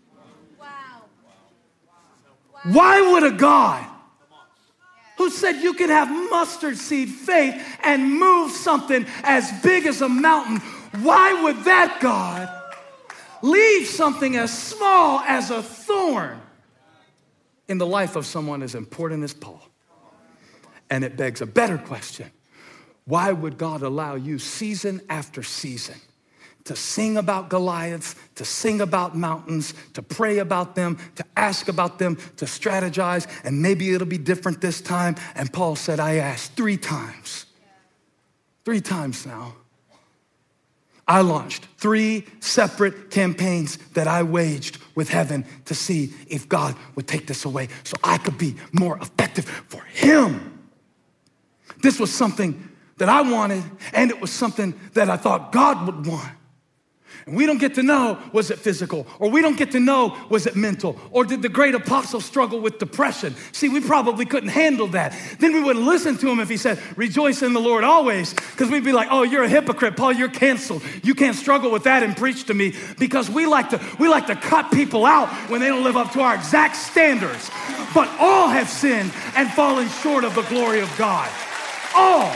Why would a God who said you could have mustard seed faith and move something as big as a mountain, why would that God leave something as small as a thorn in the life of someone as important as Paul? And it begs a better question. Why would God allow you season after season to sing about Goliaths, to sing about mountains, to pray about them, to ask about them, to strategize, and maybe it'll be different this time? And Paul said, I asked three times. Three times now. I launched three separate campaigns that I waged with heaven to see if God would take this away so I could be more effective for him. This was something that I wanted, and it was something that I thought God would want. And we don't get to know, was it physical? Or we don't get to know, was it mental? Or did the great apostle struggle with depression? See, we probably couldn't handle that. Then we wouldn't listen to him if he said, rejoice in the Lord always, because we'd be like, oh, you're a hypocrite, Paul, you're canceled. You can't struggle with that and preach to me, because we like to, we like to cut people out when they don't live up to our exact standards. But all have sinned and fallen short of the glory of God. All.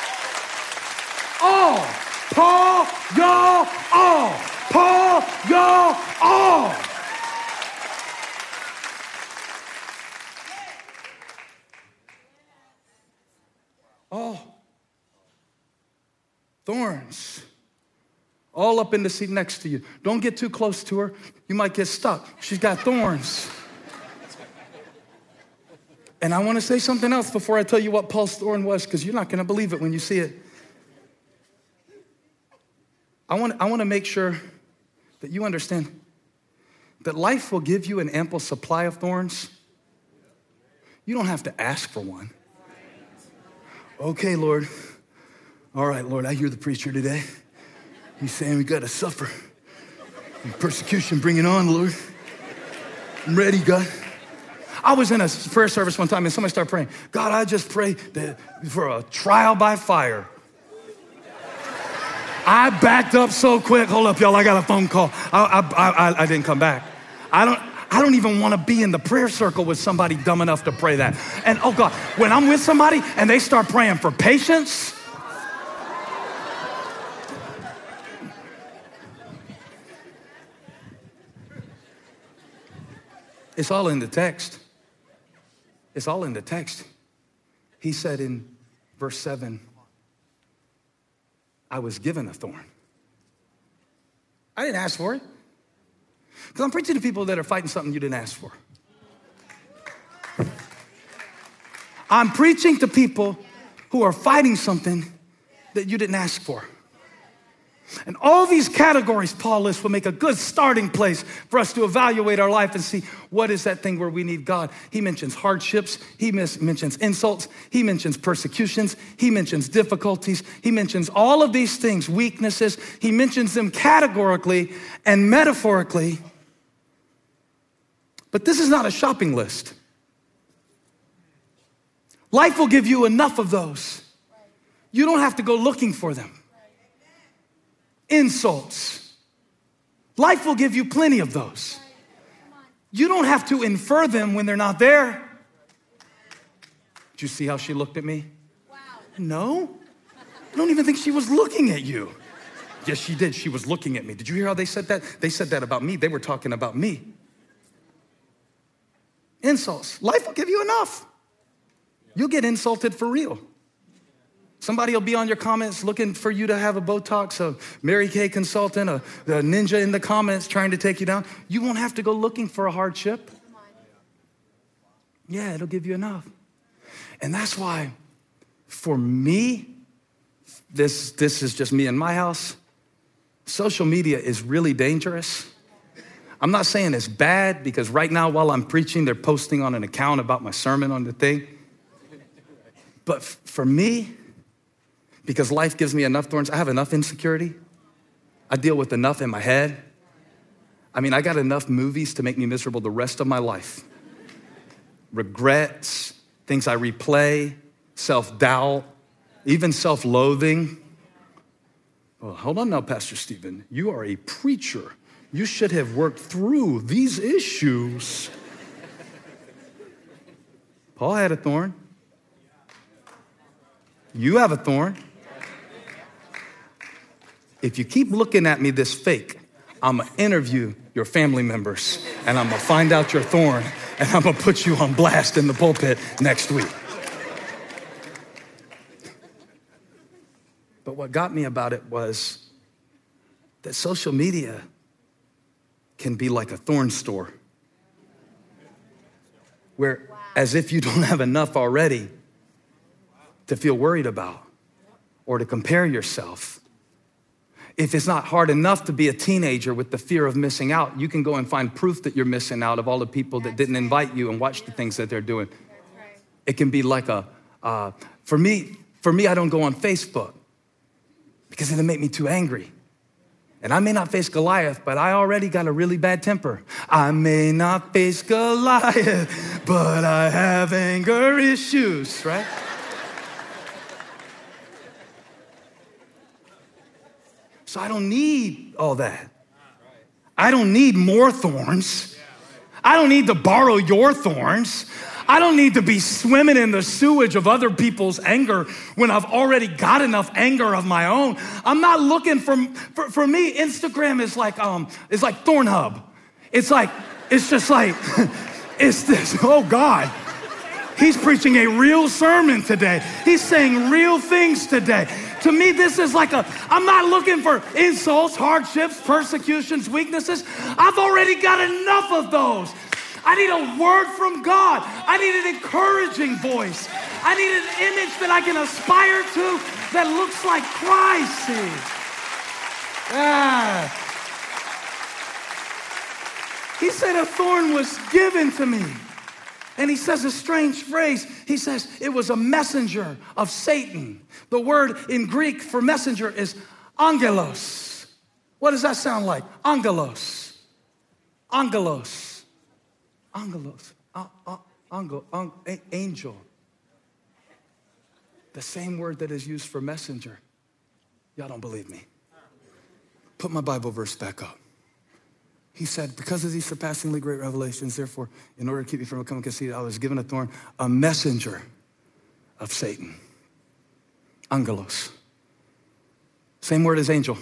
All. Paul, y'all, all. Paul, y'all, all. All. Thorns. All up in the seat next to you. Don't get too close to her. You might get stuck. She's got thorns. And I want to say something else before I tell you what Paul's thorn was, because you're not going to believe it when you see it. I want, I want to make sure that you understand that life will give you an ample supply of thorns. You don't have to ask for one. Okay, Lord. All right, Lord, I hear the preacher today. He's saying we got to suffer. And persecution, bring it on, Lord. I'm ready, God. I was in a prayer service one time and somebody started praying, God, I just pray that for a trial by fire. I backed up so quick. Hold up, y'all. I got a phone call. I, I, I, I didn't come back. I don't, I don't even want to be in the prayer circle with somebody dumb enough to pray that. And oh God, when I'm with somebody and they start praying for patience, it's all in the text. It's all in the text. He said in verse seven, I was given a thorn. I didn't ask for it. Because I'm preaching to people that are fighting something you didn't ask for. I'm preaching to people who are fighting something that you didn't ask for. And all these categories Paul lists will make a good starting place for us to evaluate our life and see what is that thing where we need God. He mentions hardships. He mis- mentions insults. He mentions persecutions. He mentions difficulties. He mentions all of these things, weaknesses. He mentions them categorically and metaphorically. But this is not a shopping list. Life will give you enough of those. You don't have to go looking for them. Insults. Life will give you plenty of those. You don't have to infer them when they're not there. Did you see how she looked at me? Wow. No. I don't even think she was looking at you. Yes, she did. She was looking at me. Did you hear how they said that? They said that about me. They were talking about me. Insults. Life will give you enough. You'll get insulted for real. Somebody will be on your comments looking for you to have a Botox, a Mary Kay consultant, a, a ninja in the comments trying to take you down. You won't have to go looking for a hardship. Yeah, it'll give you enough. And that's why, for me, this, this is just me in my house, social media is really dangerous. I'm not saying it's bad, because right now while I'm preaching, they're posting on an account about my sermon on the thing. But f- for me, because life gives me enough thorns. I have enough insecurity. I deal with enough in my head. I mean, I got enough movies to make me miserable the rest of my life. Regrets, things I replay, self-doubt, even self-loathing. Well, hold on now, Pastor Stephen. You are a preacher. You should have worked through these issues. Paul had a thorn. You have a thorn. If you keep looking at me this fake, I'm going to interview your family members, and I'm going to find out your thorn, and I'm going to put you on blast in the pulpit next week. But what got me about it was that social media can be like a thorn store, where as if you don't have enough already to feel worried about or to compare yourself. If it's not hard enough to be a teenager with the fear of missing out, you can go and find proof that you're missing out of all the people that didn't invite you and watch the things that they're doing. It can be like a, uh, for me, for me, I don't go on Facebook because it'll make me too angry. And I may not face Goliath, but I already got a really bad temper. I may not face Goliath, but I have anger issues, right? So I don't need all that. I don't need more thorns. I don't need to borrow your thorns. I don't need to be swimming in the sewage of other people's anger when I've already got enough anger of my own. I'm not looking for, for, for me, Instagram is like, um, is like Thornhub. It's like, it's just like, it's this, oh God. He's preaching a real sermon today. He's saying real things today. To me, this is like a, I'm not looking for insults, hardships, persecutions, weaknesses. I've already got enough of those. I need a word from God. I need an encouraging voice. I need an image that I can aspire to that looks like Christ. Yeah. He said a thorn was given to me. And he says a strange phrase. He says it was a messenger of Satan. The word in Greek for messenger is angelos. What does that sound like? Angelos. Angelos. Angelos, uh, uh, angel, uh, angel. The same word that is used for messenger. Y'all don't believe me. Put my Bible verse back up. He said, because of these surpassingly great revelations, therefore, in order to keep me from becoming conceited, I was given a thorn, a messenger of Satan. Angelos. Same word as angel.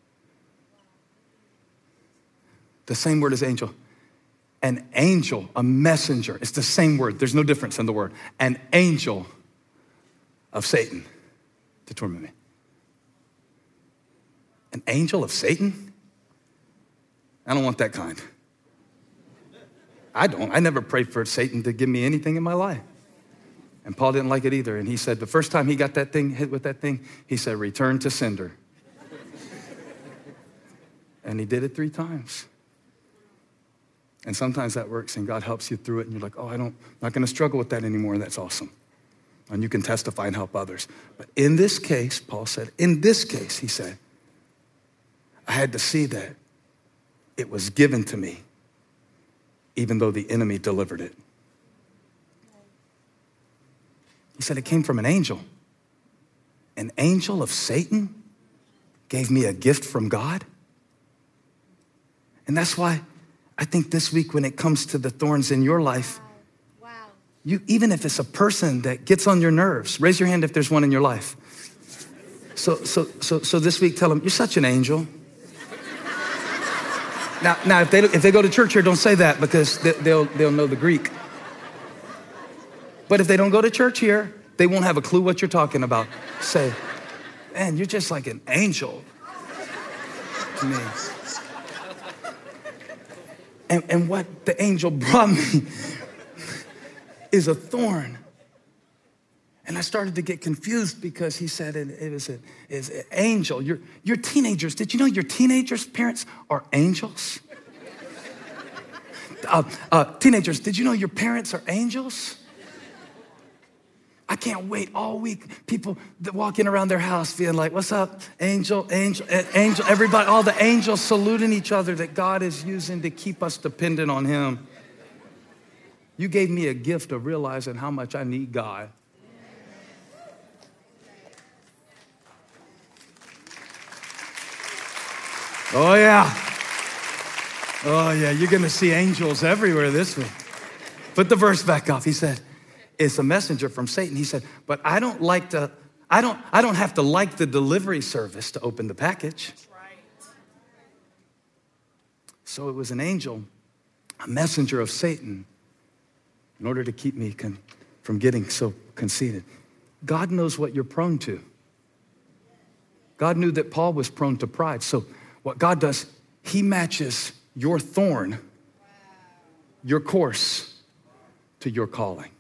The same word as angel. An angel, a messenger. It's the same word. There's no difference in the word. An angel of Satan to torment me. An angel of Satan? I don't want that kind. I don't. I never prayed for Satan to give me anything in my life. And Paul didn't like it either. And he said the first time he got that thing, hit with that thing, he said, return to sender. And he did it three times. And sometimes that works and God helps you through it and you're like, oh, I don't, I'm not gonna struggle with that anymore, and that's awesome. And you can testify and help others. But in this case, Paul said, in this case, he said, I had to see that it was given to me, even though the enemy delivered it. He said it came from an angel. An angel of Satan gave me a gift from God. And that's why I think this week when it comes to the thorns in your life, wow. Wow. You, even if it's a person that gets on your nerves, raise your hand if there's one in your life. So, so, so, so this week, tell them, you're such an angel. Now, now if, they, if they go to church here, don't say that because they, they'll, they'll know the Greek. But if they don't go to church here, they won't have a clue what you're talking about. Say, man, you're just like an angel to me. And, and what the angel brought me is a thorn. And I started to get confused because he said it, it was an angel. Your, your teenagers, did you know your teenagers' parents are angels? Uh, uh, teenagers, did you know your parents are angels? I can't wait all week. People that walking around their house feeling like, what's up, angel, angel, angel, everybody, all the angels saluting each other that God is using to keep us dependent on him. You gave me a gift of realizing how much I need God. Oh yeah. Oh yeah, you're gonna see angels everywhere this week. Put the verse back up. He said, it's a messenger from Satan. He said, but I don't like to, I don't, I don't have to like the delivery service to open the package. So it was an angel, a messenger of Satan, in order to keep me con- from getting so conceited. God knows what you're prone to. God knew that Paul was prone to pride. So what God does, he matches your thorn, your course, to your calling.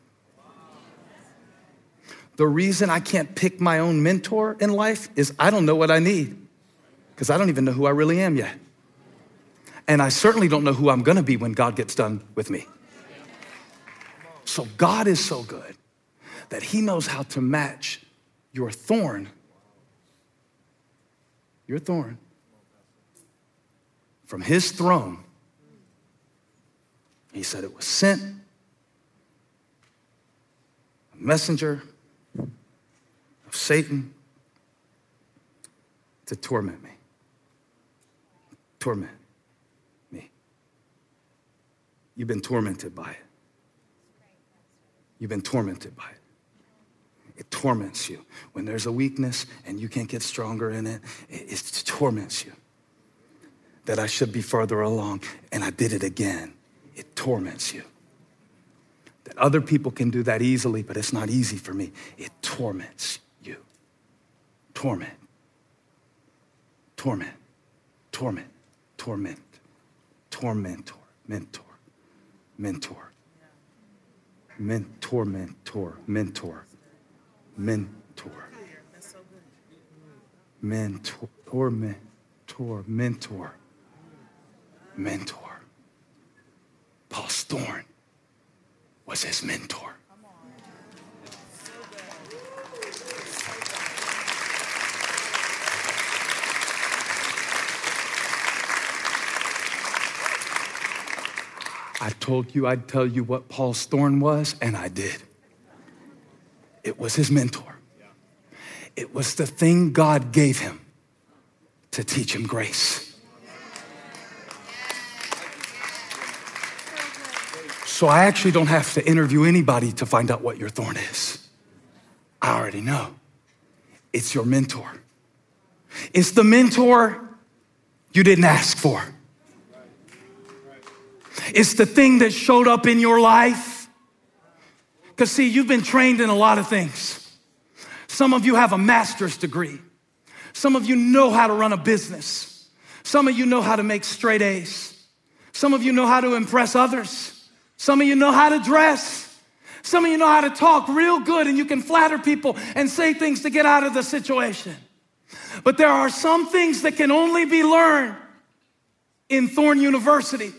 The reason I can't pick my own mentor in life is I don't know what I need because I don't even know who I really am yet. And I certainly don't know who I'm gonna be when God gets done with me. So God is so good that he knows how to match your thorn, your thorn, from his throne. He said it was sent, a messenger of Satan to torment me. Torment me. You've been tormented by it. You've been tormented by it. It torments you. When there's a weakness and you can't get stronger in it, it, it torments you. That I should be further along, and I did it again. It torments you. That other people can do that easily, but it's not easy for me. It torments you. Torment. Torment. Torment. Torment. Tormentor. Mentor. Mentor. Mentor. Mentor. Mentor. Mentor. Mentor. Mentor. Mentor. Mentor. Paul's thorn was his mentor. I told you I'd tell you what Paul's thorn was, and I did. It was his mentor. It was the thing God gave him to teach him grace. So I actually don't have to interview anybody to find out what your thorn is. I already know. It's your mentor. It's the mentor you didn't ask for. It's the thing that showed up in your life. Because see, you've been trained in a lot of things. Some of you have a master's degree. Some of you know how to run a business. Some of you know how to make straight A's. Some of you know how to impress others. Some of you know how to dress. Some of you know how to talk real good, and you can flatter people and say things to get out of the situation. But there are some things that can only be learned in Thorn University.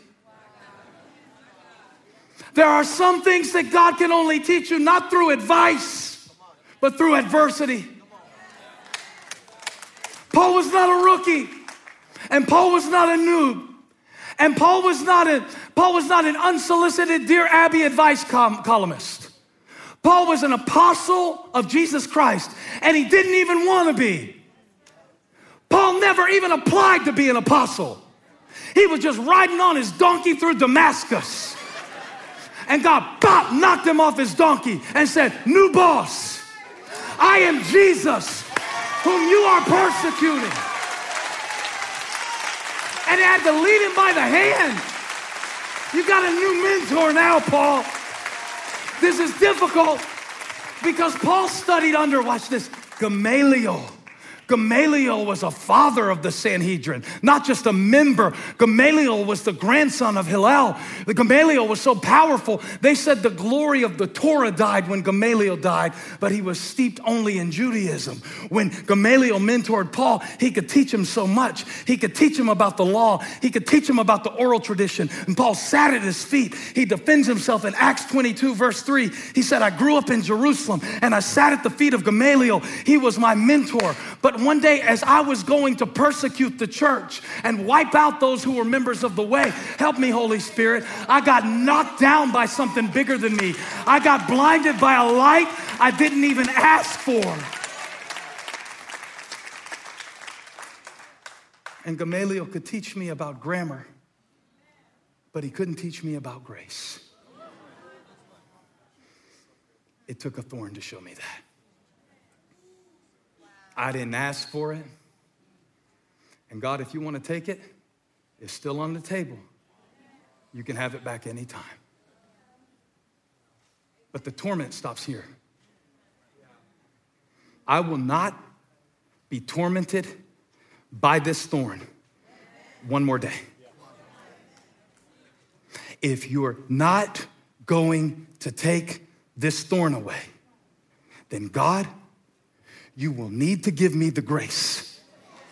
There are some things that God can only teach you not through advice, but through adversity. Paul was not a rookie, and Paul was not a noob, and Paul was not a Paul was not an unsolicited Dear Abby advice com- columnist. Paul was an apostle of Jesus Christ, and he didn't even want to be. Paul never even applied to be an apostle. He was just riding on his donkey through Damascus. And God, bop, knocked him off his donkey and said, new boss, I am Jesus, whom you are persecuting. And he had to lead him by the hand. You got a new mentor now, Paul. This is difficult because Paul studied under, watch this, Gamaliel. Gamaliel was a father of the Sanhedrin, not just a member. Gamaliel was the grandson of Hillel. The Gamaliel was so powerful, they said the glory of the Torah died when Gamaliel died, but he was steeped only in Judaism. When Gamaliel mentored Paul, he could teach him so much. He could teach him about the law. He could teach him about the oral tradition. And Paul sat at his feet. He defends himself in Acts twenty-two, verse three. He said, I grew up in Jerusalem, and I sat at the feet of Gamaliel. He was my mentor. But one day, as I was going to persecute the church and wipe out those who were members of the way, help me, Holy Spirit, I got knocked down by something bigger than me. I got blinded by a light I didn't even ask for. And Gamaliel could teach me about grammar, but he couldn't teach me about grace. It took a thorn to show me that. I didn't ask for it. And God, if you want to take it, it's still on the table. You can have it back anytime. But the torment stops here. I will not be tormented by this thorn one more day. If you're not going to take this thorn away, then God, you will need to give me the grace.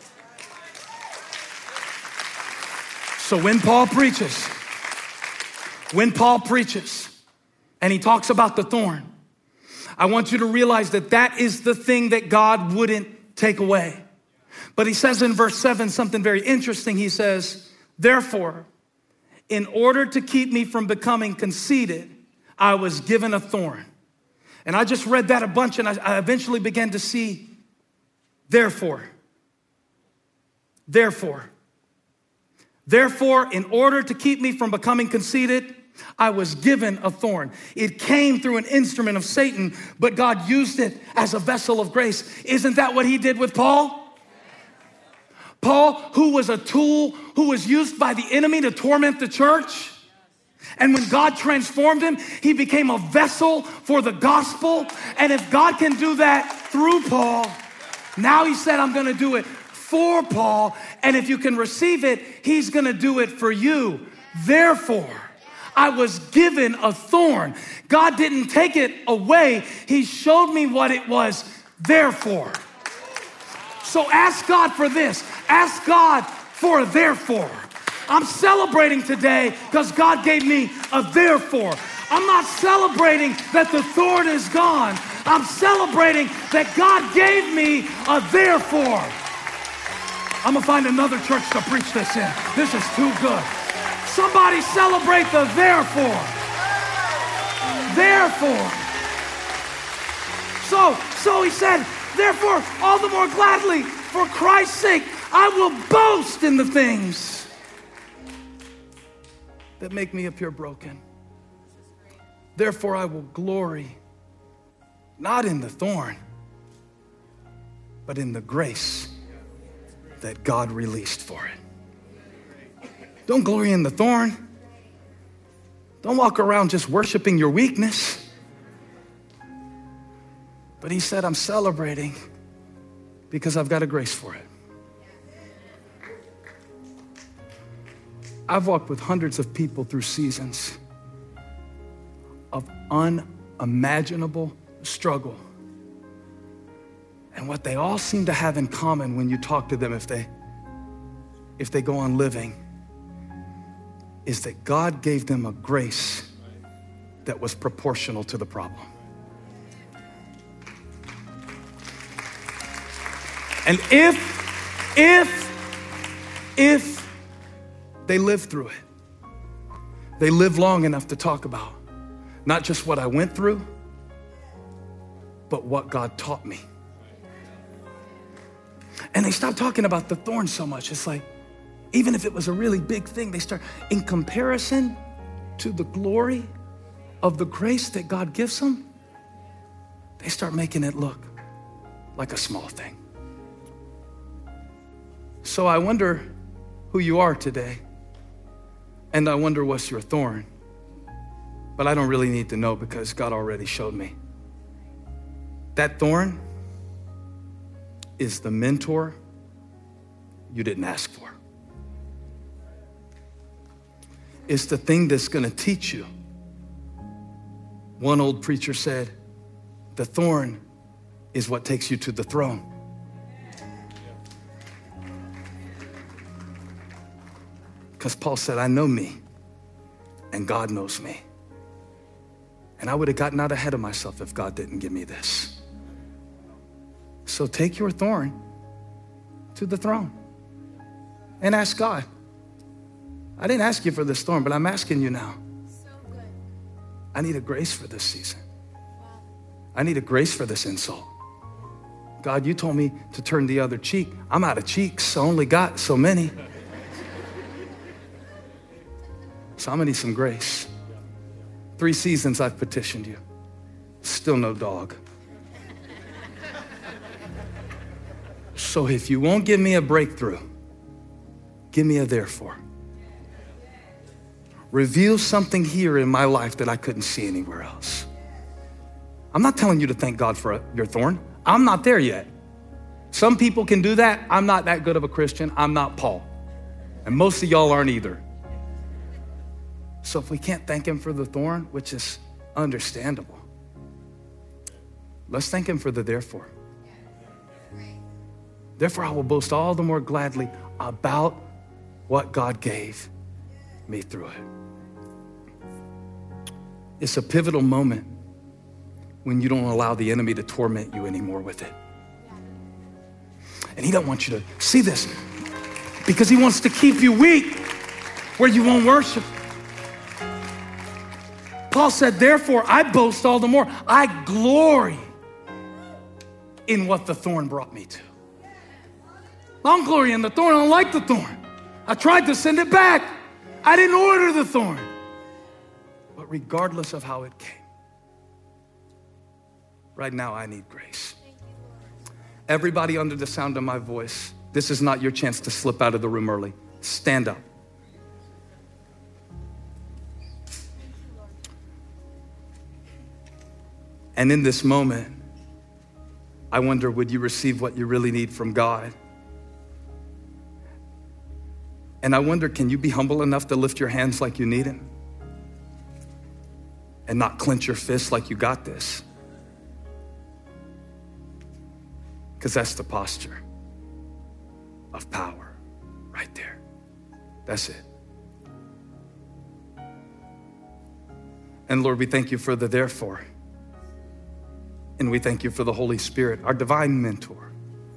So when Paul preaches, when Paul preaches, and he talks about the thorn, I want you to realize that that is the thing that God wouldn't take away. But he says in verse seven something very interesting. He says, Therefore, in order to keep me from becoming conceited, I was given a thorn. And I just read that a bunch, and I, I eventually began to see, therefore, therefore, therefore, in order to keep me from becoming conceited, I was given a thorn. It came through an instrument of Satan, but God used it as a vessel of grace. Isn't that what he did with Paul? Paul, who was a tool, who was used by the enemy to torment the church. And when God transformed him, he became a vessel for the gospel. And if God can do that through Paul, now he said, I'm gonna do it for Paul. And if you can receive it, he's gonna do it for you. Therefore, I was given a thorn. God didn't take it away. He showed me what it was therefore. So ask God for this. Ask God for a therefore. I'm celebrating today because God gave me a therefore. I'm not celebrating that the thorn is gone. I'm celebrating that God gave me a therefore. I'm gonna find another church to preach this in. This is too good. Somebody celebrate the therefore. Therefore. So, so he said, therefore, all the more gladly, for Christ's sake, I will boast in the things that make me appear broken. Therefore, I will glory, not in the thorn, but in the grace that God released for it. Don't glory in the thorn. Don't walk around just worshiping your weakness. But he said, I'm celebrating because I've got a grace for it. I've walked with hundreds of people through seasons of unimaginable struggle. And what they all seem to have in common when you talk to them, if they, if they go on living, is that God gave them a grace that was proportional to the problem. And if, if, if they live through it, they live long enough to talk about not just what I went through, but what God taught me. And they stop talking about the thorn so much. It's like, even if it was a really big thing, they start, in comparison to the glory of the grace that God gives them, they start making it look like a small thing. So I wonder who you are today, and I wonder what's your thorn. But I don't really need to know because God already showed me. That thorn is the mentor you didn't ask for. It's the thing that's gonna teach you. One old preacher said, the thorn is what takes you to the throne. Because Paul said, I know me, and God knows me. And I would have gotten out ahead of myself if God didn't give me this. So take your thorn to the throne and ask God. I didn't ask you for this thorn, but I'm asking you now. So good. I need a grace for this season. I need a grace for this insult. God, you told me to turn the other cheek. I'm out of cheeks. I only got so many. So I'm gonna need some grace. Three seasons I've petitioned you. Still no dog. So if you won't give me a breakthrough, give me a therefore. Reveal something here in my life that I couldn't see anywhere else. I'm not telling you to thank God for your thorn. I'm not there yet. Some people can do that. I'm not that good of a Christian. I'm not Paul. And most of y'all aren't either. So if we can't thank him for the thorn, which is understandable, let's thank him for the therefore. Therefore, I will boast all the more gladly about what God gave me through it. It's a pivotal moment when you don't allow the enemy to torment you anymore with it. And he don't want you to see this because he wants to keep you weak. where you won't worship. Paul said, therefore, I boast all the more. I glory in what the thorn brought me to. I don't glory in the thorn. I don't like the thorn. I tried to send it back. I didn't order the thorn. But regardless of how it came, right now I need grace. Everybody under the sound of my voice, this is not your chance to slip out of the room early. Stand up. And in this moment, I wonder, would you receive what you really need from God? And I wonder, can you be humble enough to lift your hands like you need Him? And not clench your fists like you got this? Because that's the posture of power right there. That's it. And Lord, we thank you for the therefore. And we thank you for the Holy Spirit, our divine mentor.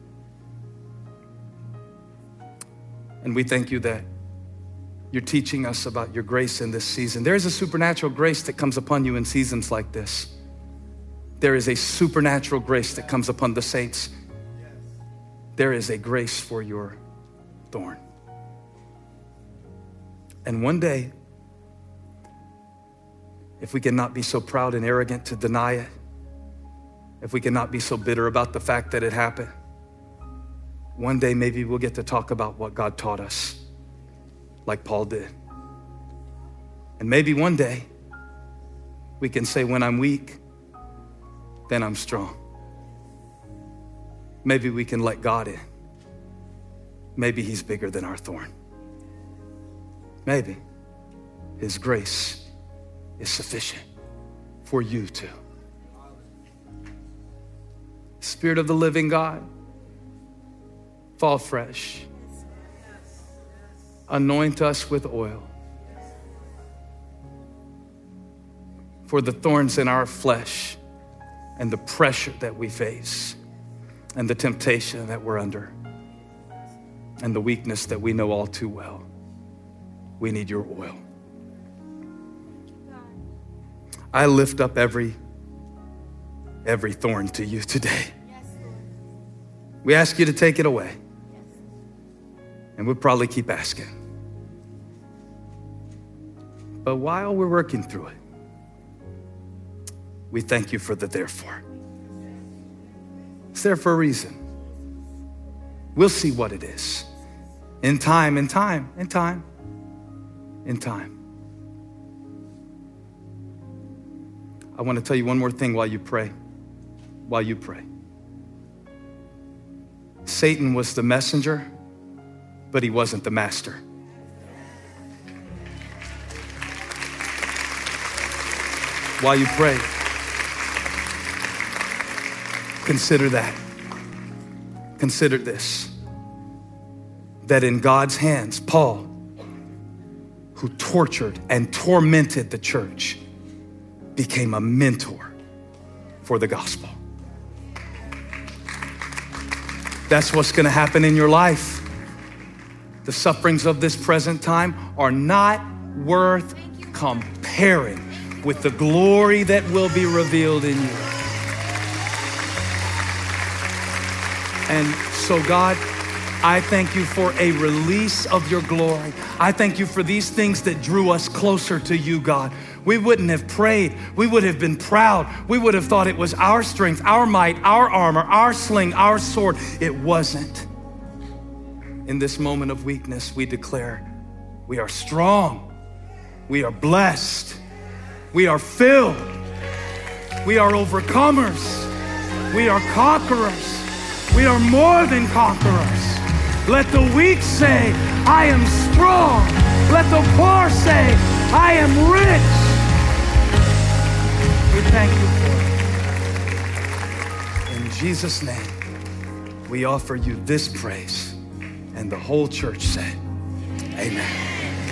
And we thank you that you're teaching us about your grace in this season. There is a supernatural grace that comes upon you in seasons like this. There is a supernatural grace that comes upon the saints. There is a grace for your thorn. And one day, if we cannot be so proud and arrogant to deny it, if we cannot be so bitter about the fact that it happened, one day maybe we'll get to talk about what God taught us, like Paul did. And maybe one day we can say, when I'm weak, then I'm strong. Maybe we can let God in. Maybe He's bigger than our thorn. Maybe His grace is sufficient for you too. Spirit of the living God, fall fresh. Anoint us with oil. For the thorns in our flesh and the pressure that we face and the temptation that we're under and the weakness that we know all too well. We need your oil. I lift up every, every thorn to you today. We ask you to take it away. And we'll probably keep asking. But while we're working through it, we thank you for the therefore. It's there for a reason. We'll see what it is. In time, in time, in time, in time. I want to tell you one more thing while you pray. While you pray. Satan was the messenger, but he wasn't the master. While you pray, consider that. Consider this, that in God's hands, Paul, who tortured and tormented the church, became a mentor for the gospel. That's what's going to happen in your life. The sufferings of this present time are not worth comparing with the glory that will be revealed in you. And so God, I thank you for a release of your glory. I thank you for these things that drew us closer to you, God. We wouldn't have prayed. We would have been proud. We would have thought it was our strength, our might, our armor, our sling, our sword. It wasn't. In this moment of weakness, we declare we are strong. We are blessed. We are filled. We are overcomers. We are conquerors. We are more than conquerors. Let the weak say, I am strong. Let the poor say, I am rich. We thank you for it. In Jesus' name, we offer you this praise. And the whole church said, amen.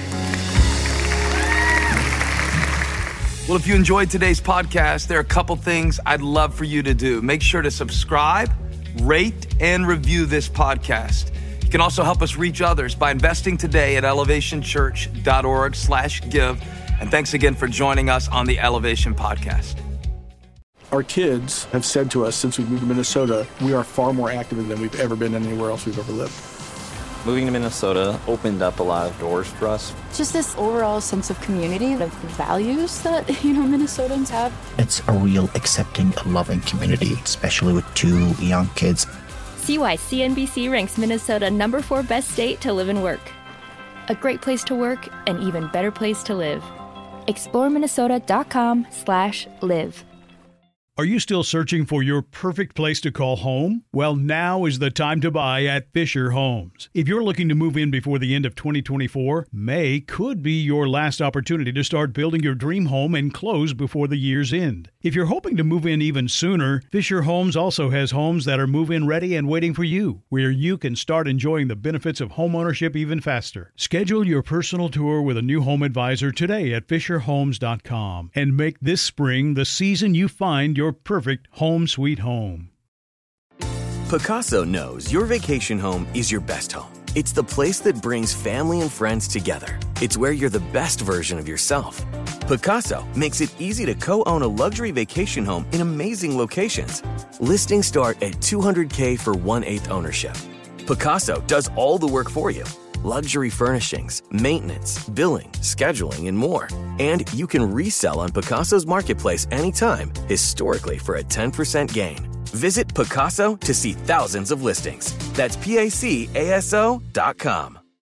Well, if you enjoyed today's podcast, there are a couple things I'd love for you to do. Make sure to subscribe, rate, and review this podcast. You can also help us reach others by investing today at elevationchurch.org slash give. And thanks again for joining us on the Elevation Podcast. Our kids have said to us since we moved to Minnesota, we are far more active than we've ever been anywhere else we've ever lived. Moving to Minnesota opened up a lot of doors for us. Just this overall sense of community, of the values that, you know, Minnesotans have. It's a real accepting, loving community, especially with two young kids. See why C N B C ranks Minnesota number four best state to live and work. A great place to work, an even better place to live. explore minnesota dot com slash live. Are you still searching for your perfect place to call home? Well, now is the time to buy at Fisher Homes. If you're looking to move in before the end of twenty twenty-four, May could be your last opportunity to start building your dream home and close before the year's end. If you're hoping to move in even sooner, Fisher Homes also has homes that are move-in ready and waiting for you, where you can start enjoying the benefits of homeownership even faster. Schedule your personal tour with a new home advisor today at fisher homes dot com and make this spring the season you find your perfect home sweet home. Pacaso knows your vacation home is your best home. It's the place that brings family and friends together. It's where you're the best version of yourself. Pacaso makes it easy to co-own a luxury vacation home in amazing locations. Listings start at two hundred thousand dollars for one-eighth ownership. Pacaso does all the work for you. Luxury furnishings, maintenance, billing, scheduling, and more. And you can resell on Pacaso's marketplace anytime, historically for a ten percent gain. Visit Pacaso to see thousands of listings. That's P A C A S O dot com.